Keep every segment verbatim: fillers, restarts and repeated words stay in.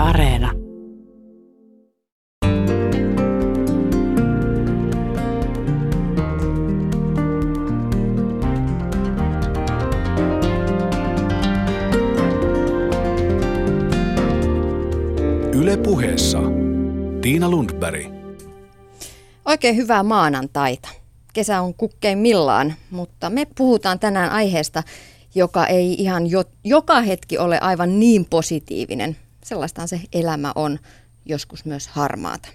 Areena. Yle Puheessa Tiina Lundberg. Oikein hyvää maanantaita. Kesä on kukkeimmillaan, mutta me puhutaan tänään aiheesta, joka ei ihan jo, joka hetki ole aivan niin positiivinen. Sellaistaan se elämä on, joskus myös harmaata.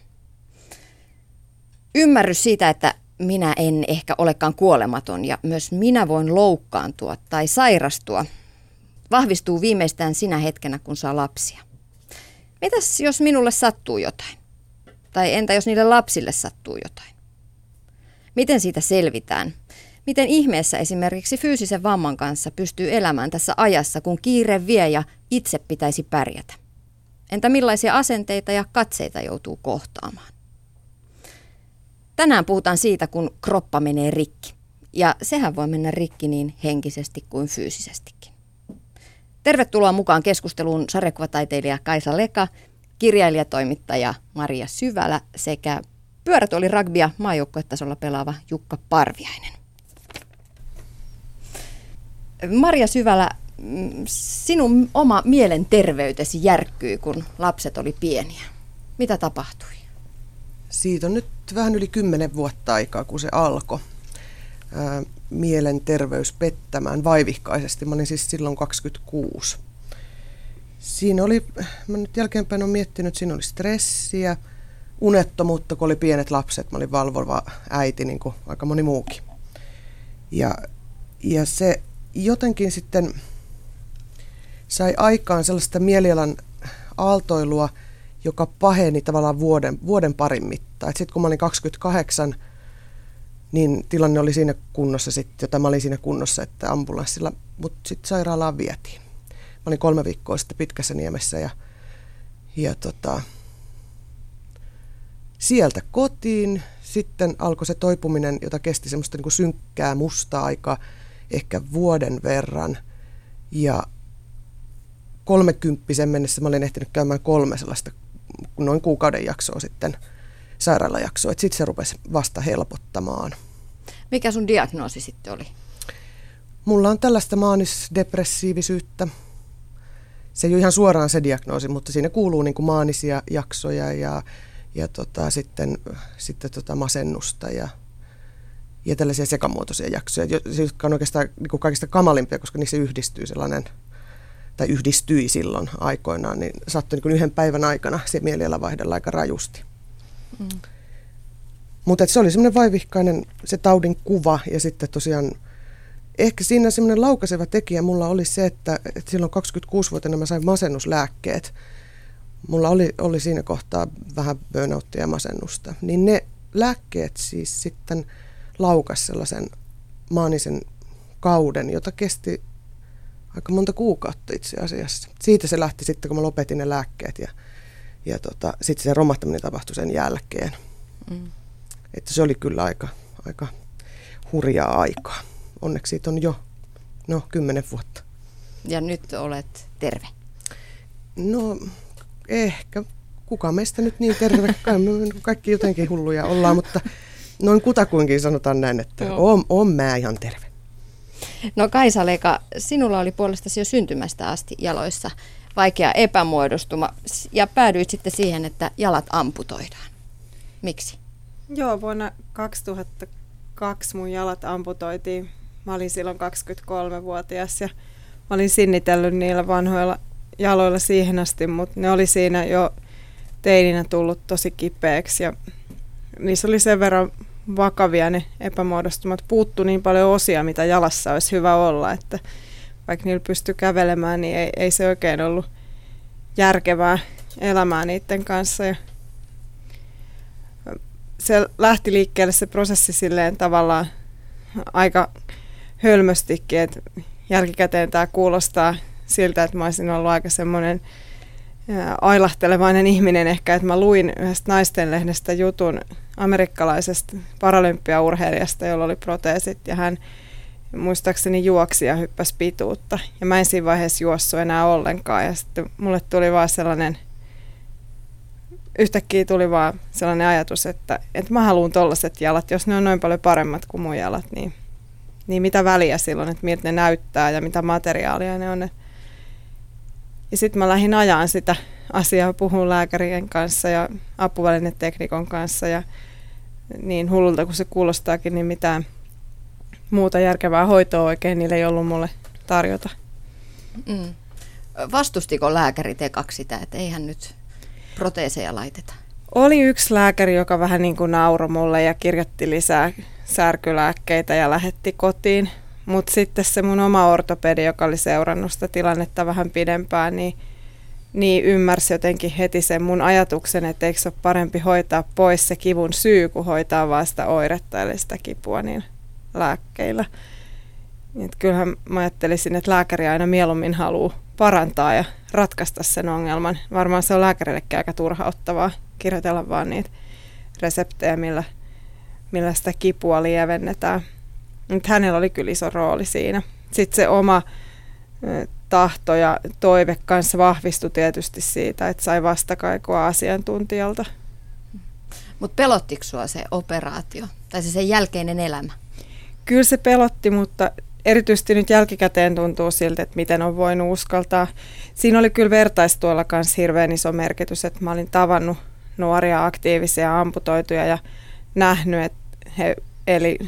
Ymmärrys siitä, että minä en ehkä olekaan kuolematon ja myös minä voin loukkaantua tai sairastua, vahvistuu viimeistään sinä hetkenä, kun saa lapsia. Mitäs jos minulle sattuu jotain? Tai entä jos niille lapsille sattuu jotain? Miten siitä selvitään? Miten ihmeessä esimerkiksi fyysisen vamman kanssa pystyy elämään tässä ajassa, kun kiire vie ja itse pitäisi pärjätä? Entä millaisia asenteita ja katseita joutuu kohtaamaan? Tänään puhutaan siitä, kun kroppa menee rikki. Ja sehän voi mennä rikki niin henkisesti kuin fyysisestikin. Tervetuloa mukaan keskusteluun sarjakuvataiteilija Kaisa Leka, kirjailijatoimittaja Maria Syvälä sekä pyörätuoli rugbya maajoukkuetasolla pelaava Jukka Parviainen. Maria Syvälä, sinun oma mielenterveytesi järkkyi, kun lapset oli pieniä. Mitä tapahtui? Siitä on nyt vähän yli kymmenen vuotta aikaa, kun se alkoi. Ää, mielenterveys pettämään vaivihkaisesti. Mä olin siis silloin kaksikymmentäkuusi. Siinä oli, mä nyt jälkeenpäin olen miettinyt, siinä oli stressiä, unettomuutta, kun oli pienet lapset. Mä olin valvova äiti, niin kuin aika moni muukin. Ja, ja se jotenkin sitten sai aikaan sellaista mielialan aaltoilua, joka paheni tavallaan vuoden, vuoden parin mittaan. Sitten kun mä olin kaksikymmentäkahdeksan, niin tilanne oli siinä kunnossa sitten, jota mä olin siinä kunnossa, että ambulanssilla, mutta sitten sairaalaan vietiin. Mä olin kolme viikkoa sitten Pitkässä Niemessä ja, ja tota, sieltä kotiin sitten alkoi se toipuminen, jota kesti semmoista niin kuin synkkää, mustaa aikaa, ehkä vuoden verran. Ja kolmekymppisen mennessä mä olin ehtinyt käymään kolme sellaista noin kuukauden jaksoa sitten, sairaalajaksoa, että sitten se rupesi vasta helpottamaan. Mikä sun diagnoosi sitten oli? Mulla on tällaista maanisdepressiivisyyttä. Se ei ole ihan suoraan se diagnoosi, mutta siinä kuuluu niin kuin maanisia jaksoja ja, ja tota, sitten, sitten tota masennusta ja, ja tällaisia sekamuotoisia jaksoja, jotka on oikeastaan niin kuin kaikista kamalimpia, koska niissä yhdistyy sellainen, tai yhdistyi silloin aikoinaan, niin sattui niin kuin yhden päivän aikana se mieliala vaihdella aika rajusti. Mm. Mutta se oli semmoinen vaivihkainen se taudin kuva ja sitten tosiaan ehkä siinä semmoinen laukaiseva tekijä mulla oli se, että, että silloin kaksikymmentäkuusivuotiaana mä sain masennuslääkkeet. Mulla oli, oli siinä kohtaa vähän burnouttia ja masennusta. Niin ne lääkkeet siis sitten laukas sellaisen maanisen kauden, jota kesti aika monta kuukautta itse asiassa. Siitä se lähti sitten, kun mä lopetin ne lääkkeet ja, ja tota, sitten se romahtaminen tapahtui sen jälkeen. Mm. Että se oli kyllä aika, aika hurjaa aikaa. Onneksi siitä on jo no, kymmenen vuotta. Ja nyt olet terve? No ehkä. Kuka meistä nyt niin terve? Kaikki jotenkin hulluja ollaan, mutta noin kutakuinkin sanotaan näin, että on, on mä ihan terve. No Kaisa Leka, sinulla oli puolestasi jo syntymästä asti jaloissa vaikea epämuodostuma ja päädyit sitten siihen, että jalat amputoidaan. Miksi? Joo, vuonna kaksituhattakaksi mun jalat amputoitiin. Mä olin silloin kaksikymmentäkolmevuotias ja mä olin sinnitellyt niillä vanhoilla jaloilla siihen asti, mutta ne oli siinä jo teininä tullut tosi kipeäksi ja niissä oli sen verran vakavia ne epämuodostumat. Puuttui niin paljon osia, mitä jalassa olisi hyvä olla, että vaikka niillä pystyi kävelemään, niin ei, ei se oikein ollut järkevää elämää niiden kanssa. Ja se lähti liikkeelle se prosessi silleen tavallaan aika hölmöstikin, että jälkikäteen tämä kuulostaa siltä, että mä olisin ollut aika semmoinen ailahtelevainen ihminen ehkä, että mä luin yhdestä naistenlehdestä jutun amerikkalaisesta paralympiaurheilijasta, jolla oli proteesit ja hän muistaakseni juoksi ja hyppäsi pituutta. Ja mä en siinä vaiheessa juossut enää ollenkaan ja sitten mulle tuli vaan sellainen yhtäkkiä tuli vaan sellainen ajatus, että, että mä haluan tollaiset jalat, jos ne on noin paljon paremmat kuin mun jalat, niin, niin mitä väliä silloin, että miltä ne näyttää ja mitä materiaalia ne on. Ja sitten mä lähdin ajaan sitä asiaa, puhun lääkärien kanssa ja apuvälineteknikon kanssa ja niin hullulta kuin se kuulostaakin, niin mitään muuta järkevää hoitoa oikein niillä ei ollut mulle tarjota. Mm. Vastustiko lääkärit ekaksi sitä, että eihän nyt proteeseja laiteta? Oli yksi lääkäri, joka vähän niin kuin nauroi mulle ja kirjoitti lisää särkylääkkeitä ja lähetti kotiin. Mutta sitten se mun oma ortopedi, joka oli seurannut sitä tilannetta vähän pidempään, niin, niin ymmärsi jotenkin heti sen mun ajatuksen, että eikö se ole parempi hoitaa pois se kivun syy, kuin hoitaa vaan sitä oiretta eli sitä kipua niin lääkkeillä. Et kyllähän mä ajattelisin, että lääkäri aina mieluummin haluaa parantaa ja ratkaista sen ongelman. Varmaan se on lääkärillekin aika turhauttavaa kirjoitella vaan niitä reseptejä, millä, millä sitä kipua lievennetään. Mutta hänellä oli kyllä iso rooli siinä. Sitten se oma tahto ja toive kanssa vahvistui tietysti siitä, että sai vastakaikua asiantuntijalta. Mutta pelottiko sua se operaatio tai se sen jälkeinen elämä? Kyllä se pelotti, mutta erityisesti nyt jälkikäteen tuntuu siltä, että miten on voinut uskaltaa. Siinä oli kyllä vertaistuolla kanssa hirveän iso merkitys, että mä olin tavannut nuoria aktiivisia amputoituja ja nähnyt, että he eli,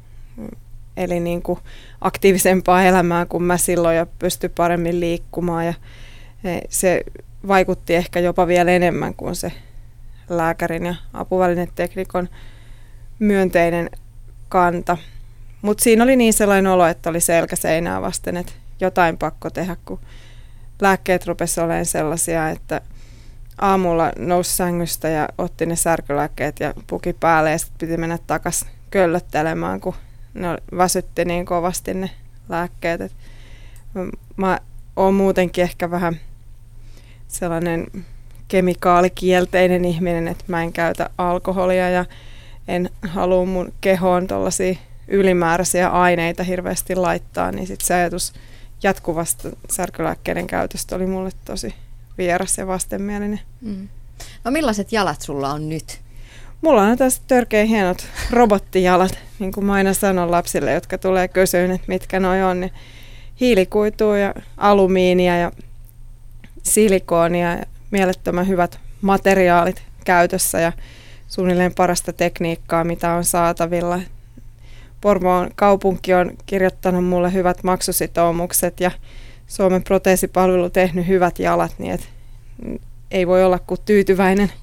eli niin kuin aktiivisempaa elämää kuin mä silloin ja pystyi paremmin liikkumaan. Ja se vaikutti ehkä jopa vielä enemmän kuin se lääkärin ja apuvälineteknikon myönteinen kanta. Mutta siinä oli niin sellainen olo, että oli selkä seinää vasten, että jotain pakko tehdä, kun lääkkeet rupesi olemaan sellaisia, että aamulla nousi sängystä ja otti ne särkylääkkeet ja puki päälle ja sitten piti mennä takaisin köllöttelemään, kun ne väsytti niin kovasti ne lääkkeet. Et mä oon muutenkin ehkä vähän sellainen kemikaalikielteinen ihminen, että mä en käytä alkoholia ja en halua mun kehoon tollaisia ylimääräisiä aineita hirveästi laittaa, niin sitten se ajatus jatkuvasta särkylääkkeiden käytöstä oli mulle tosi vieras ja vastenmielinen. Mm. No millaiset jalat sulla on nyt? Mulla on tässä törkeän hienot robottijalat, niin kuin mä aina sanon lapsille, jotka tulee kysyyn, että mitkä noi on. Niin hiilikuitua ja alumiinia ja silikoonia ja mielettömän hyvät materiaalit käytössä ja suunnilleen parasta tekniikkaa, mitä on saatavilla. Porvoon kaupunki on kirjoittanut mulle hyvät maksusitoumukset ja Suomen proteesipalvelu tehnyt hyvät jalat, niin et ei voi olla kuin tyytyväinen.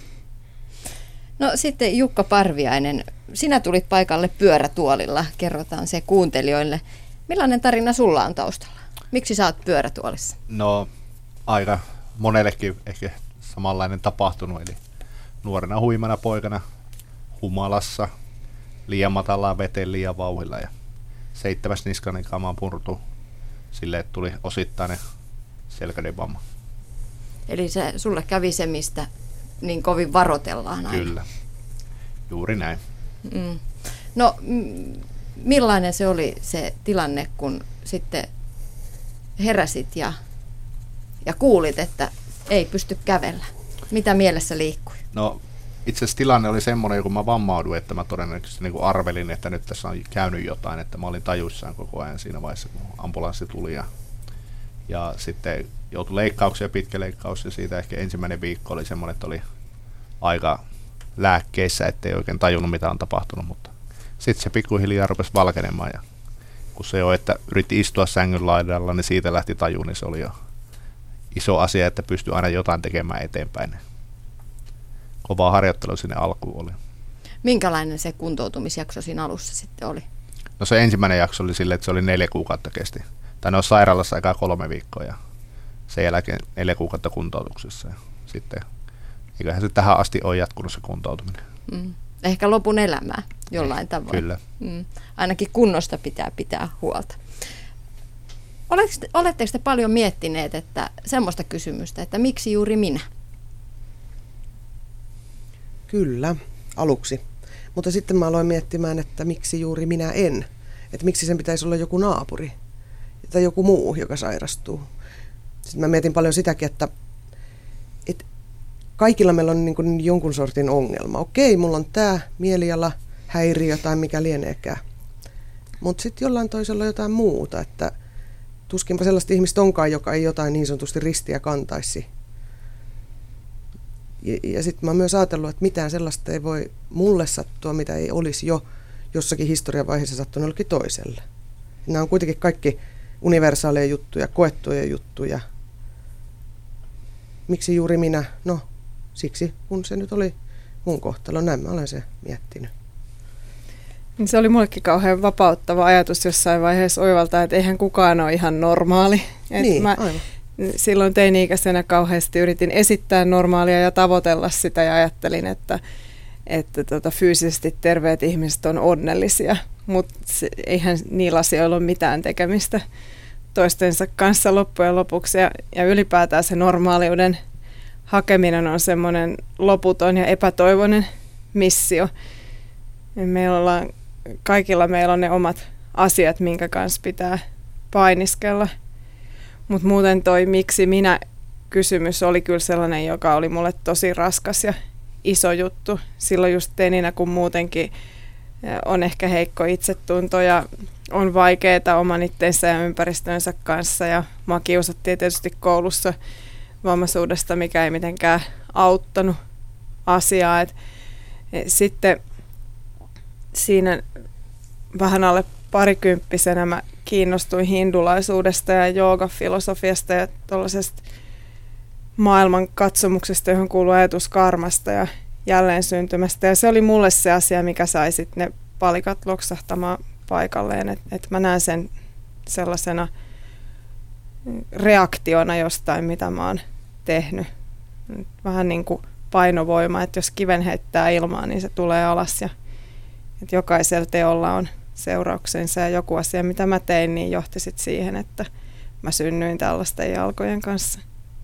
No sitten Jukka Parviainen, sinä tulit paikalle pyörätuolilla, kerrotaan se kuuntelijoille. Millainen tarina sulla on taustalla? Miksi sä oot pyörätuolissa? No aika monellekin ehkä samanlainen tapahtunut, eli nuorena huimana poikana humalassa, liian matalaan veteen, liian vauhdilla ja seitsemäs niskanen kamaan purtu sille, että tuli osittainen selkäneuvamma. Eli se, sulle kävi se, mistä niin kovin varotellaan aina. Kyllä, juuri näin. Mm. No m- millainen se oli se tilanne, kun sitten heräsit ja, ja kuulit, että ei pysty kävellä? Mitä mielessä liikkui? No itse asiassa tilanne oli semmoinen, kun mä vammauduin, että mä todennäköisesti niin kuin arvelin, että nyt tässä on käynyt jotain, että mä olin tajuissaan koko ajan siinä vaiheessa, kun ambulanssi tuli. Ja, ja sitten joutui leikkauksia, pitkä leikkaus, ja siitä ehkä ensimmäinen viikko oli semmoinen, että oli aika lääkkeissä, ettei oikein tajunnut, mitä on tapahtunut, mutta sitten se pikkuhiljaa rupesi valkenemaan, ja kun se jo, että yritti istua sängyn laidalla, niin siitä lähti taju, niin se oli jo iso asia, että pystyi aina jotain tekemään eteenpäin. Kovaa harjoittelu sinne alkuun oli. Minkälainen se kuntoutumisjakso siinä alussa sitten oli? No se ensimmäinen jakso oli silleen, että se oli neljä kuukautta kesti. Tai ne on sairaalassa aikaa kolme viikkoa ja sen jälkeen neljä kuukautta kuntoutuksessa. Ja sitten, eiköhän se tähän asti ole jatkunut se kuntoutuminen. Mm. Ehkä lopun elämää jollain tavoin. Kyllä. Mm. Ainakin kunnosta pitää pitää huolta. Oletteko te paljon miettineet että semmoista kysymystä, että miksi juuri minä? Kyllä, aluksi. Mutta sitten mä aloin miettimään, että miksi juuri minä en. Että miksi sen pitäisi olla joku naapuri tai joku muu, joka sairastuu. Sitten mä mietin paljon sitäkin, että, että kaikilla meillä on niin kuin jonkun sortin ongelma. Okei, mulla on tämä mieliala, häiriö tai mikä lieneekään. Mutta sitten jollain toisella on jotain muuta, että tuskinpa sellaista ihmistä onkaan, joka ei jotain niin sanotusti ristiä kantaisi. Ja, ja sitten mä oon myös ajatellut, että mitään sellaista ei voi mulle sattua, mitä ei olisi jo jossakin historian vaiheessa sattunut jollekin toiselle. Nämä on kuitenkin kaikki universaaleja juttuja, koettuja juttuja. Miksi juuri minä? No, siksi kun se nyt oli mun kohtalo. Näin mä olen se miettinyt. Se oli mullekin kauhean vapauttava ajatus jossain vaiheessa oivaltaa, että eihän kukaan ole ihan normaali. Niin, mä aivan. Silloin teini-ikäisenä kauheasti yritin esittää normaalia ja tavoitella sitä ja ajattelin, että, että tota, fyysisesti terveet ihmiset on onnellisia, mutta eihän niillä asioilla ole mitään tekemistä toistensa kanssa loppujen lopuksi. Ja, ja ylipäätään se normaaliuden hakeminen on semmoinen loputon ja epätoivoinen missio. Meillä ollaan, kaikilla meillä on ne omat asiat, minkä kanssa pitää painiskella. Mutta muuten toi miksi minä kysymys oli kyllä sellainen, joka oli mulle tosi raskas ja iso juttu. Silloin just teininä, kun muutenkin on ehkä heikko itsetunto ja on vaikeaa oman itsensä ja ympäristönsä kanssa. Ja mua kiusattiin tietysti koulussa vammaisuudesta, mikä ei mitenkään auttanut asiaa. Et, et sitten siinä vähän alle parikymppisenä mä kiinnostuin hindulaisuudesta ja joogafilosofiasta ja tuollaisesta maailman katsomuksesta, johon kuuluu ajatus karmasta ja jälleen syntymästä. Ja se oli mulle se asia, mikä sai sitten ne palikat loksahtamaan paikalleen, että et mä näen sen sellaisena reaktiona jostain, mitä mä oon tehnyt. Vähän niin kuin painovoima, että jos kiven heittää ilmaan, niin se tulee alas ja että jokaisella teolla on seurauksensa ja joku asia, mitä mä tein, niin johti sit siihen, että mä synnyin tällaisten jalkojen kanssa.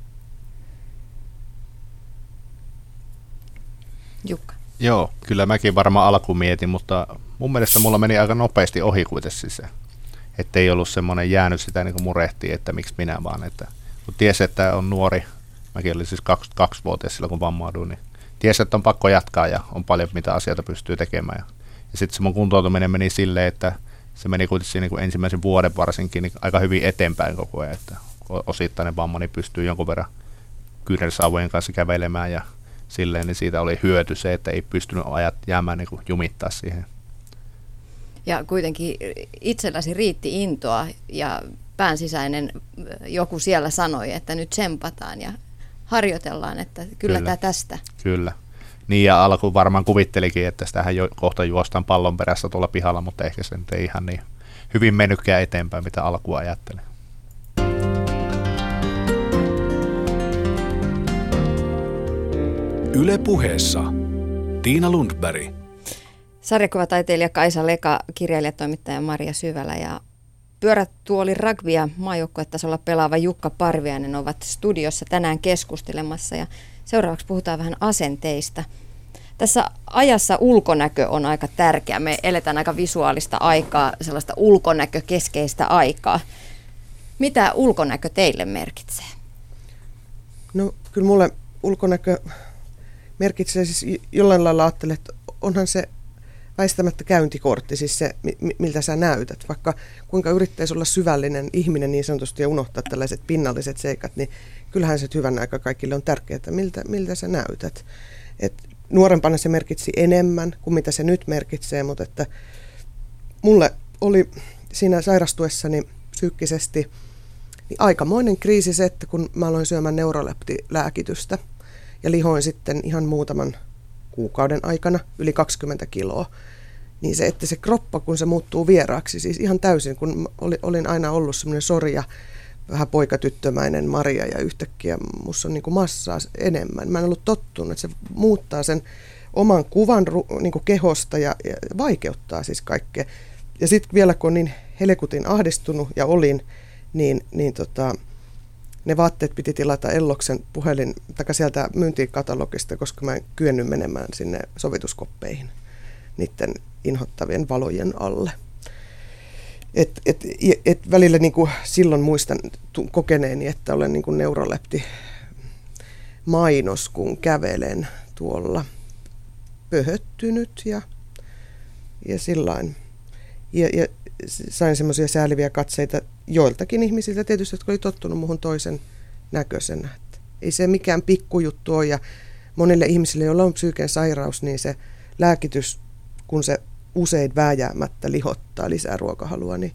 Jukka. Joo, kyllä mäkin varmaan alkuun mietin, mutta mun mielestä mulla meni aika nopeasti ohi kuitenkin se. Että ei ollut semmoinen jäänyt sitä niin kuin murehtia, että miksi minä vaan. Että, kun tiesi, että on nuori, mäkin olin siis kaksikymmentäkaksivuotias silloin kun vammauduin, niin tiesi, että on pakko jatkaa ja on paljon mitä asioita pystyy tekemään. Ja, ja sitten se mun kuntoutuminen meni silleen, että se meni kuitenkin niin kuin ensimmäisen vuoden varsinkin niin aika hyvin eteenpäin koko ajan. Että osittainen vamma niin pystyy jonkun verran kyynärsauvojen kanssa kävelemään ja silleen, niin siitä oli hyöty se, että ei pystynyt ajat jäämään niin kuin jumittaa siihen. Ja kuitenkin itselläsi riitti intoa ja päänsisäinen joku siellä sanoi, että nyt tsempataan ja harjoitellaan, että kyllä, kyllä. tämä tästä. Kyllä. Niin ja alkuun varmaan kuvittelikin, että sitähän jo kohta juostaan pallon perässä tuolla pihalla, mutta ehkä se nyt ei ihan niin hyvin mennytkään eteenpäin, mitä alkuun ajattelin. Yle Puheessa Tiina Lundberg. Sarjakuvataiteilija Kaisa Leka, kirjailijatoimittaja Maria Syvälä ja pyörätuoli rugby- ja maajoukkuetasolla pelaava Jukka Parviainen ovat studiossa tänään keskustelemassa ja seuraavaksi puhutaan vähän asenteista. Tässä ajassa ulkonäkö on aika tärkeä. Me eletään aika visuaalista aikaa, sellaista ulkonäkökeskeistä aikaa. Mitä ulkonäkö teille merkitsee? No kyllä mulle ulkonäkö merkitsee siis jollain lailla ajattelen, että onhan se väistämättä käyntikortti, siis se miltä sä näytät. Vaikka kuinka yrittäisi olla syvällinen ihminen niin sanotusti ja unohtaa tällaiset pinnalliset seikat, niin kyllähän se hyvän aika kaikille on tärkeää, että miltä, miltä sä näytät. Et nuorempana se merkitsi enemmän kuin mitä se nyt merkitsee, mutta että mulle oli siinä sairastuessani psyykkisesti niin aikamoinen kriisi se, että kun mä aloin syömään neuroleptilääkitystä ja lihoin sitten ihan muutaman kuukauden aikana yli kaksikymmentä kiloa, niin se, että se kroppa, kun se muuttuu vieraaksi, siis ihan täysin, kun olin aina ollut semmoinen sorja, vähän poikatyttömäinen Maria ja yhtäkkiä musta on niin kuin massaa enemmän. Mä en ollut tottunut, että se muuttaa sen oman kuvan niin kuin kehosta ja, ja vaikeuttaa siis kaikkea. Ja sitten vielä kun on niin helekutin ahdistunut ja olin, niin, niin tota, ne vaatteet piti tilata Elloksen puhelin tai sieltä myyntikatalogista, koska mä en kyennyt menemään sinne sovituskoppeihin niiden inhottavien valojen alle. Et, et, et välillä niin kuin silloin muistan kokeneeni, että olen niin kuin neurolepti mainos, kun kävelen tuolla pöhöttynyt ja, ja sillain. Ja, ja sain semmoisia sääliviä katseita joiltakin ihmisiltä tietysti, jotka oli tottunut muhun toisen näköisenä. Että ei se mikään pikkujuttu ole, ja monille ihmisille, joilla on psyyken sairaus, niin se lääkitys, kun se usein vääjäämättä lihottaa lisää ruokahalua, niin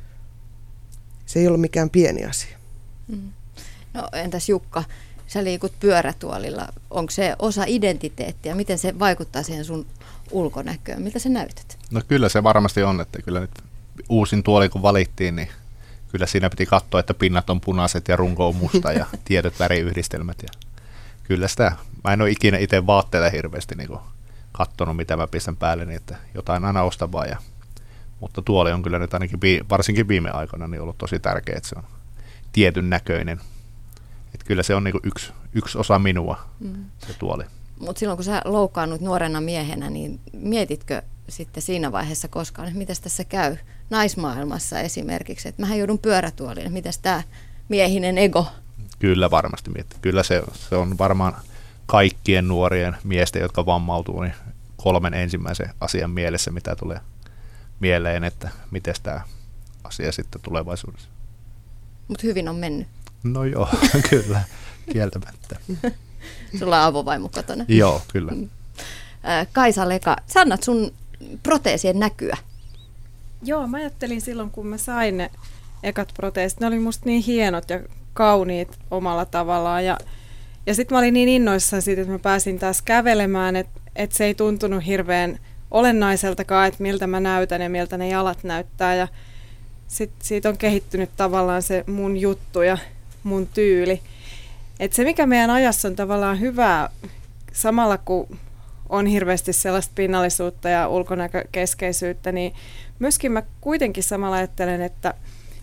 se ei ole mikään pieni asia. Mm. No entäs Jukka, sä liikut pyörätuolilla. Onko se osa identiteettiä? Miten se vaikuttaa siihen sun ulkonäköön? Miltä sä näytät? No kyllä se varmasti on, että kyllä nyt uusin tuoli kun valittiin, niin kyllä siinä piti katsoa, että pinnat on punaiset ja runko on musta ja tietyt väriyhdistelmät. Ja kyllä sitä, mä en ole ikinä itse vaatteita hirveästi niin katsonut, mitä mä pistän päälle, niin että jotain aina ostan vaan. Ja, mutta tuoli on kyllä nyt ainakin varsinkin viime aikoina niin ollut tosi tärkeä, että se on tietyn näköinen. Että kyllä se on niin yksi, yksi osa minua, mm. se tuoli. Mutta silloin kun sä loukkaannut nuorena miehenä, niin mietitkö sitten siinä vaiheessa koskaan, että mitäs tässä käy naismaailmassa esimerkiksi, että mähän joudun pyörätuoliin, että mitäs tämä miehinen ego? Kyllä varmasti miettii. Kyllä se, se on varmaan kaikkien nuorien miesten, jotka vammautuu, niin kolmen ensimmäisen asian mielessä, mitä tulee mieleen, että miten tämä asia sitten tulevaisuudessa. Mutta hyvin on mennyt. No joo, kyllä, kieltämättä. Sulla on avovaimo kotona. Joo, kyllä. Kaisa Leka, sä annat sun proteesien näkyä. Joo, mä ajattelin silloin, kun mä sain ne ekat proteesit, ne oli musta niin hienot ja kauniit omalla tavallaan. Ja, ja sitten mä olin niin innoissaan siitä, että mä pääsin taas kävelemään, että et se ei tuntunut hirveän olennaiseltakaan, että miltä mä näytän ja miltä ne jalat näyttää. Ja sitten siitä on kehittynyt tavallaan se mun juttu ja mun tyyli. Et se, mikä meidän ajassa on tavallaan hyvää, samalla kun on hirveästi sellaista pinnallisuutta ja ulkonäkökeskeisyyttä, niin myöskin mä kuitenkin samalla ajattelen, että,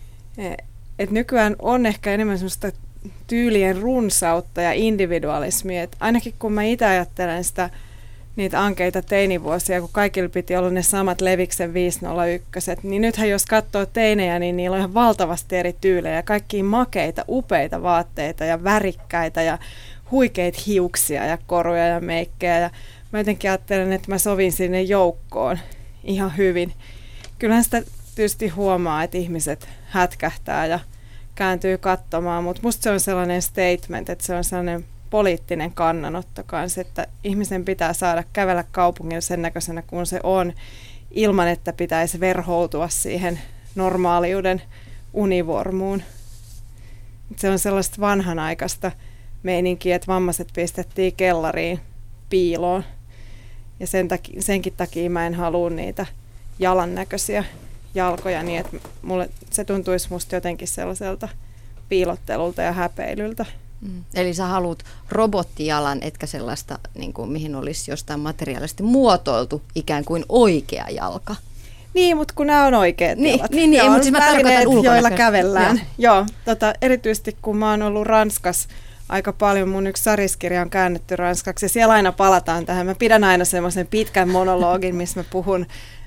että nykyään on ehkä enemmän sellaista tyylien runsautta ja individualismia. Et ainakin kun mä itse ajattelen sitä, niitä ankeita teinivuosia, kun kaikilla piti olla ne samat Leviksen viisi nolla yksi, niin nythän jos katsoo teinejä, niin niillä on ihan valtavasti eri tyylejä, kaikkia makeita, upeita vaatteita ja värikkäitä ja huikeita hiuksia ja koruja ja meikkejä. Ja mä jotenkin ajattelen, että mä sovin sinne joukkoon ihan hyvin. Kyllähän sitä tietysti huomaa, että ihmiset hätkähtää ja kääntyy katsomaan, mutta musta se on sellainen statement, että se on sellainen poliittinen kannanotto kanssa, että ihmisen pitää saada kävellä kaupungilla sen näköisenä kuin se on, ilman että pitäisi verhoutua siihen normaaliuden univormuun. Se on sellaista vanhanaikaista meininkiä, että vammaiset pistettiin kellariin piiloon. Ja sen takia, senkin takia mä en halua niitä jalan näköisiä jalkoja, niin että mulle, se tuntuisi musta jotenkin sellaiselta piilottelulta ja häpeilyltä. Mm. Eli sä haluat robottijalan, etkä sellaista, niin kuin, mihin olisi jostain materiaalisesti muotoiltu ikään kuin oikea jalka. Niin, mutta kun nämä on oikeat niin, jalat. Niin, niin mutta siis mä tarkoitan ulkonäköistä. Joilla kävellään. Joo, Joo tota, erityisesti kun mä oon ollut Ranskassa aika paljon, mun yksi sariskirja on käännetty ranskaksi, ja siellä aina palataan tähän. Mä pidän aina semmoisen pitkän monologin, missä mä puhun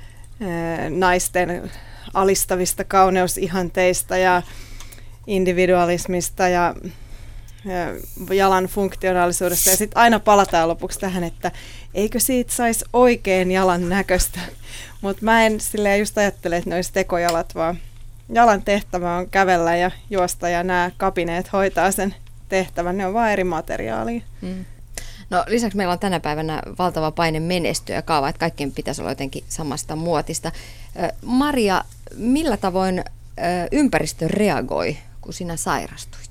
äh, naisten alistavista kauneusihanteista ja individualismista ja jalan funktionaalisuudesta, ja sitten aina palataan lopuksi tähän, että eikö siitä saisi oikein jalan näköistä. Mutta mä en silleen just ajattele, että ne olisi tekojalat, vaan jalan tehtävä on kävellä ja juosta, ja nämä kapineet hoitaa sen tehtävän. Ne on vaan eri materiaalia. Mm. No lisäksi meillä on tänä päivänä valtava paine menestyä ja kaava, että kaikkien pitäisi olla jotenkin samasta muotista. Maria, millä tavoin ympäristö reagoi, kun sinä sairastuit?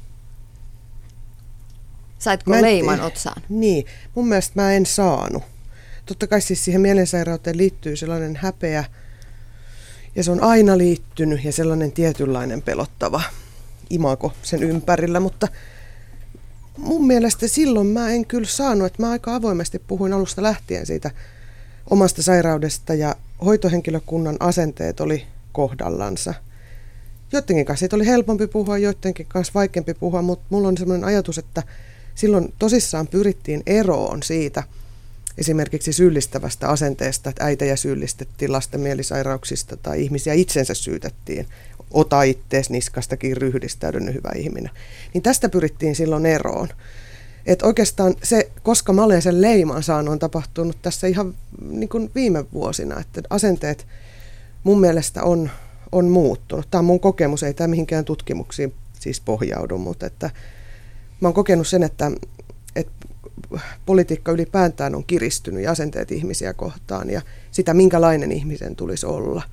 Saitko leiman otsaan? Niin, mun mielestä mä en saanut. Totta kai siis siihen mielensairauteen liittyy sellainen häpeä, ja se on aina liittynyt, ja sellainen tietynlainen pelottava imago sen ympärillä, mutta mun mielestä silloin mä en kyllä saanut, että mä aika avoimesti puhuin alusta lähtien siitä omasta sairaudesta, ja hoitohenkilökunnan asenteet oli kohdallansa. Joidenkin kanssa siitä oli helpompi puhua, joidenkin kanssa vaikeampi puhua, mutta mulla on sellainen ajatus, että silloin tosissaan pyrittiin eroon siitä esimerkiksi syyllistävästä asenteesta, että äitejä syyllistettiin lasten mielisairauksista tai ihmisiä itsensä syytettiin. Ota ittees niskastakin, ryhdistäydy, hyvä ihminen. Niin tästä pyrittiin silloin eroon. Et oikeastaan se, koska mä olen sen leiman saanut, on tapahtunut tässä ihan niin kuin viime vuosina, että asenteet mun mielestä on, on muuttunut. Tämä on mun kokemus, ei tämä mihinkään tutkimuksiin siis pohjaudu, mutta että mä oon kokenut sen, että, että politiikka ylipäätään on kiristynyt ja asenteet ihmisiä kohtaan ja sitä, minkälainen ihmisen tulisi olla.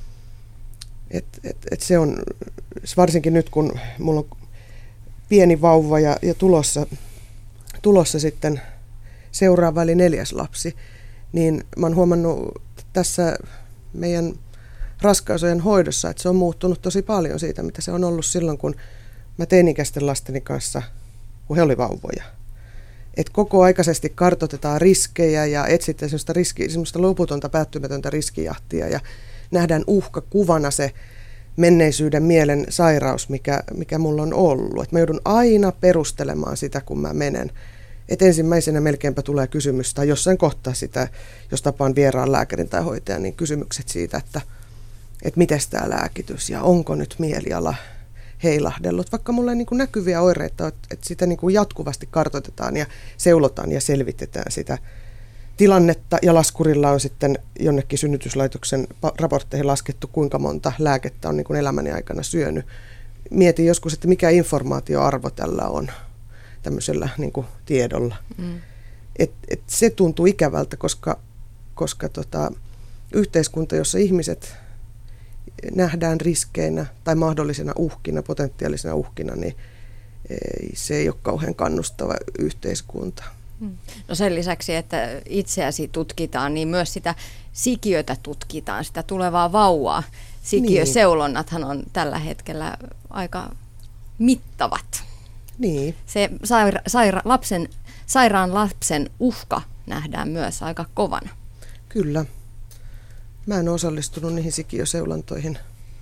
Et, et, et se on, varsinkin nyt kun mulla on pieni vauva ja, ja tulossa, tulossa sitten seuraava eli neljäs lapsi, niin mä oon huomannut tässä meidän raskausajan hoidossa, että se on muuttunut tosi paljon siitä, mitä se on ollut silloin, kun mä teini-ikäisten lasteni kanssa, kun he oli vauvoja. Et koko aikaisesti kartoitetaan riskejä ja etsitään semmoista, riski, semmoista loputonta päättymätöntä riskijahtia ja nähdään uhkakuvana se menneisyyden mielen sairaus, mikä, mikä mulla on ollut. Et mä joudun aina perustelemaan sitä, kun mä menen. Et ensimmäisenä melkeinpä tulee kysymys, tai jossain kohtaa sitä, jos tapaan vieraan lääkärin tai hoitajan, niin kysymykset siitä, että et miten tämä lääkitys ja onko nyt mieliala heilahdellut, vaikka mulla ei niin kuin näkyviä oireita, että, että sitä niin kuin jatkuvasti kartoitetaan ja seulotaan ja selvitetään sitä tilannetta, ja laskurilla on sitten jonnekin synnytyslaitoksen raportteihin laskettu, kuinka monta lääkettä on niin kuin elämäni aikana syönyt. Mietin joskus, että mikä informaatioarvo tällä on tämmöisellä niin kuin tiedolla. Mm. Et, et se tuntuu ikävältä, koska, koska tota, yhteiskunta, jossa ihmiset nähdään riskeinä tai mahdollisena uhkina, potentiaalisena uhkina, niin ei, se ei ole kauhean kannustava yhteiskunta. No sen lisäksi, että itseäsi tutkitaan, niin myös sitä sikiötä tutkitaan, sitä tulevaa vauvaa. Sikiöseulonnathan on tällä hetkellä aika mittavat. Niin. Se saira- saira- lapsen, sairaan lapsen uhka nähdään myös aika kovana. Kyllä. Mä en osallistunut niihin sikiöseulantoihin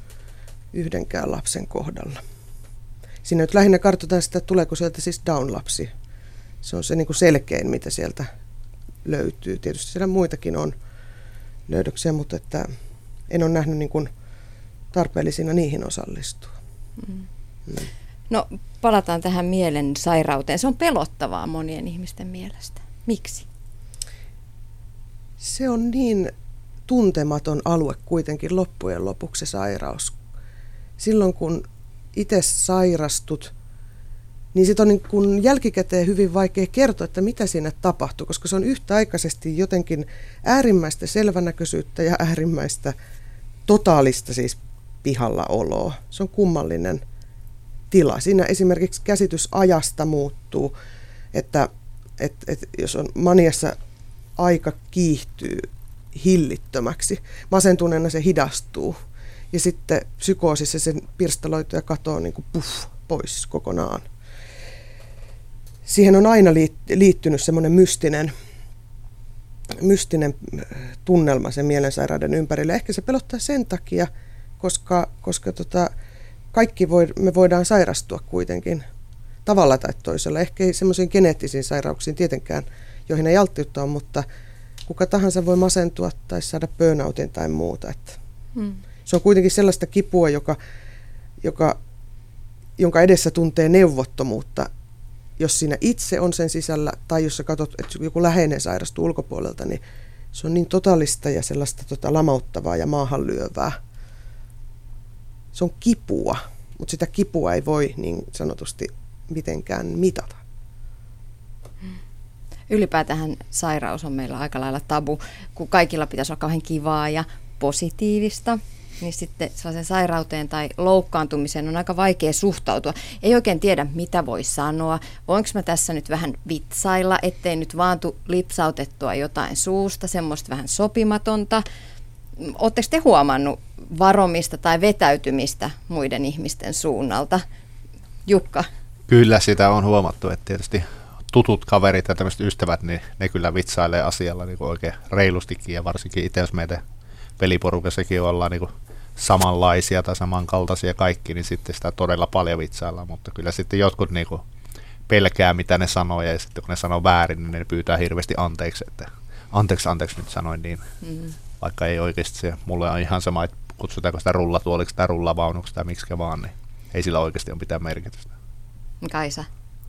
yhdenkään lapsen kohdalla. Siinä nyt lähinnä kartoitetaan sitä, että tuleeko sieltä siis Down-lapsi. Se on se niin kuin selkein, mitä sieltä löytyy. Tietysti siellä muitakin on löydöksiä, mutta että en ole nähnyt niin kuin tarpeellisina niihin osallistua. Mm. Mm. No palataan tähän mielen sairauteen. Se on pelottavaa monien ihmisten mielestä. Miksi? Se on niin tuntematon alue kuitenkin loppujen lopuksi se sairaus. Silloin kun itse sairastut, niin sitten on niin kun jälkikäteen hyvin vaikea kertoa, että mitä siinä tapahtui, koska se on yhtäaikaisesti jotenkin äärimmäistä selvänäköisyyttä ja äärimmäistä totaalista siis pihalla oloa. Se on kummallinen tila. Siinä esimerkiksi käsitys ajasta muuttuu, että, että, että jos on maniassa aika kiihtyy hillittömäksi, masentuneena se hidastuu ja sitten psykoosissa se pirstaloituu ja katoaa niin kuin puff pois kokonaan. Siihen on aina liittynyt semmoinen mystinen, mystinen tunnelma sen mielensairauden ympärille. Ehkä se pelottaa sen takia, koska, koska tota, kaikki voi, me voidaan sairastua kuitenkin tavalla tai toisella. Ehkä ei semmoisiin geneettisiin sairauksiin tietenkään, joihin ei alttiutta ole, mutta kuka tahansa voi masentua tai saada burnoutin tai muuta. Että hmm. Se on kuitenkin sellaista kipua, joka, joka, jonka edessä tuntee neuvottomuutta. Jos siinä itse on sen sisällä, tai jos sä katsot, että joku läheinen sairastuu ulkopuolelta, niin se on niin totaalista ja sellaista tota, lamauttavaa ja maahanlyövää. Se on kipua, mutta sitä kipua ei voi niin sanotusti mitenkään mitata. Ylipäätään sairaus on meillä aika lailla tabu, kun kaikilla pitäisi olla kauhean kivaa ja positiivista. Niin sitten sellaisen sairauteen tai loukkaantumiseen on aika vaikea suhtautua. Ei oikein tiedä, mitä voi sanoa. Voinko mä tässä nyt vähän vitsailla, ettei nyt vaan tule lipsautettua jotain suusta, semmoista vähän sopimatonta. Oletteko te huomannut varomista tai vetäytymistä muiden ihmisten suunnalta? Jukka? Kyllä sitä on huomattu, että tietysti tutut kaverit ja tämmöiset ystävät, niin ne kyllä vitsailee asialla niin kuin oikein reilustikin, ja varsinkin itse, jos meitä peliporukassakin ollaan niin kuin samanlaisia tai samankaltaisia kaikki, niin sitten sitä todella paljon vitsaillaan, mutta kyllä sitten jotkut niin kuin pelkää, mitä ne sanoo, ja sitten kun ne sanoo väärin, niin ne pyytää hirveästi anteeksi, että anteeksi, anteeksi nyt sanoin niin, mm-hmm. vaikka ei oikeasti se, mulle on ihan sama, että kutsutaanko sitä rullatuoliksi tai rullavaunuksi tai miksikä vaan, niin ei sillä oikeasti ole mitään merkitystä. Kaisa?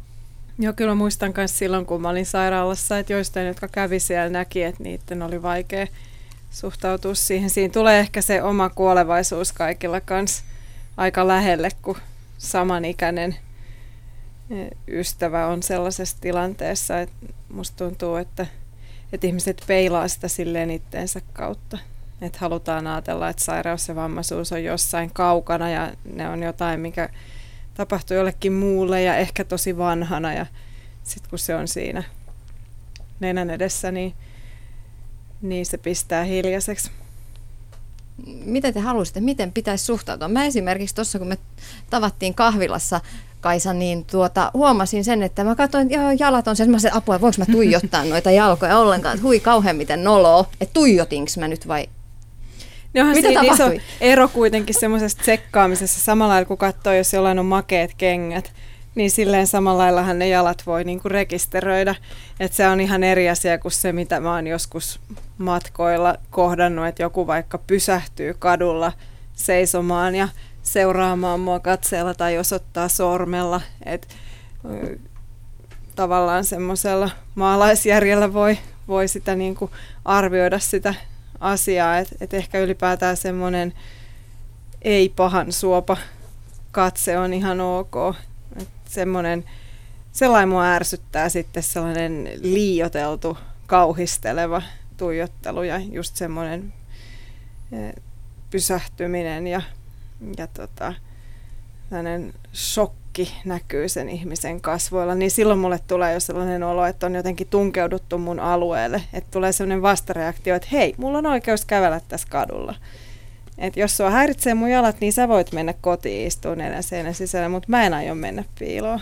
Joo, kyllä muistan myös silloin, kun mä olin sairaalassa, että joistain, jotka kävi siellä, näki, että niiden oli vaikea suhtautua siihen. Siinä tulee ehkä se oma kuolevaisuus kaikilla kanssa aika lähelle, kun samanikäinen ystävä on sellaisessa tilanteessa, että musta tuntuu, että, että ihmiset peilaa sitä silleen itteensä kautta. Että halutaan ajatella, että sairaus ja vammaisuus on jossain kaukana ja ne on jotain, mikä tapahtuu jollekin muulle ja ehkä tosi vanhana. Ja sitten kun se on siinä nenän edessä, niin, niin se pistää hiljaiseksi. Mitä te haluaisitte, miten pitäisi suhtautua? Mä esimerkiksi tuossa, kun me tavattiin kahvilassa, Kaisa, niin tuota, huomasin sen, että mä katsoin, että joo, jalat on se, että mä sanoin, apua, voinko mä tuijottaa noita jalkoja ollenkaan, että hui kauhean miten noloa, että tuijotinko mä nyt vai niin onhan mitä siinä tapahtui? Iso ero kuitenkin semmoisesta tsekkaamisessa, samalla lailla kun katsoo, jos jollain on makeat kengät, niin silleen samalla laillahan ne jalat voi niinku rekisteröidä, että se on ihan eri asia kuin se, mitä mä oon joskus matkoilla kohdannut, että joku vaikka pysähtyy kadulla seisomaan ja seuraamaan mua katseella tai osoittaa sormella, että tavallaan semmoisella maalaisjärjellä voi, voi sitä niinku arvioida sitä asiaa, että et ehkä ylipäätään semmoinen ei pahan suopa katse on ihan ok. Et semmoinen, sellainen mua ärsyttää sitten sellainen liioiteltu, kauhisteleva tuijottelu ja just semmoinen pysähtyminen ja, ja tota, sellainen shokki näkyy sen ihmisen kasvoilla, niin silloin mulle tulee jo sellainen olo, että on jotenkin tunkeuduttu mun alueelle, että tulee sellainen vastareaktio, että hei, mulla on oikeus kävellä tässä kadulla. Että jos sua häiritsee mun jalat, niin sä voit mennä kotiin istuun nenän seinän sisällä, mutta mä en aio mennä piiloon.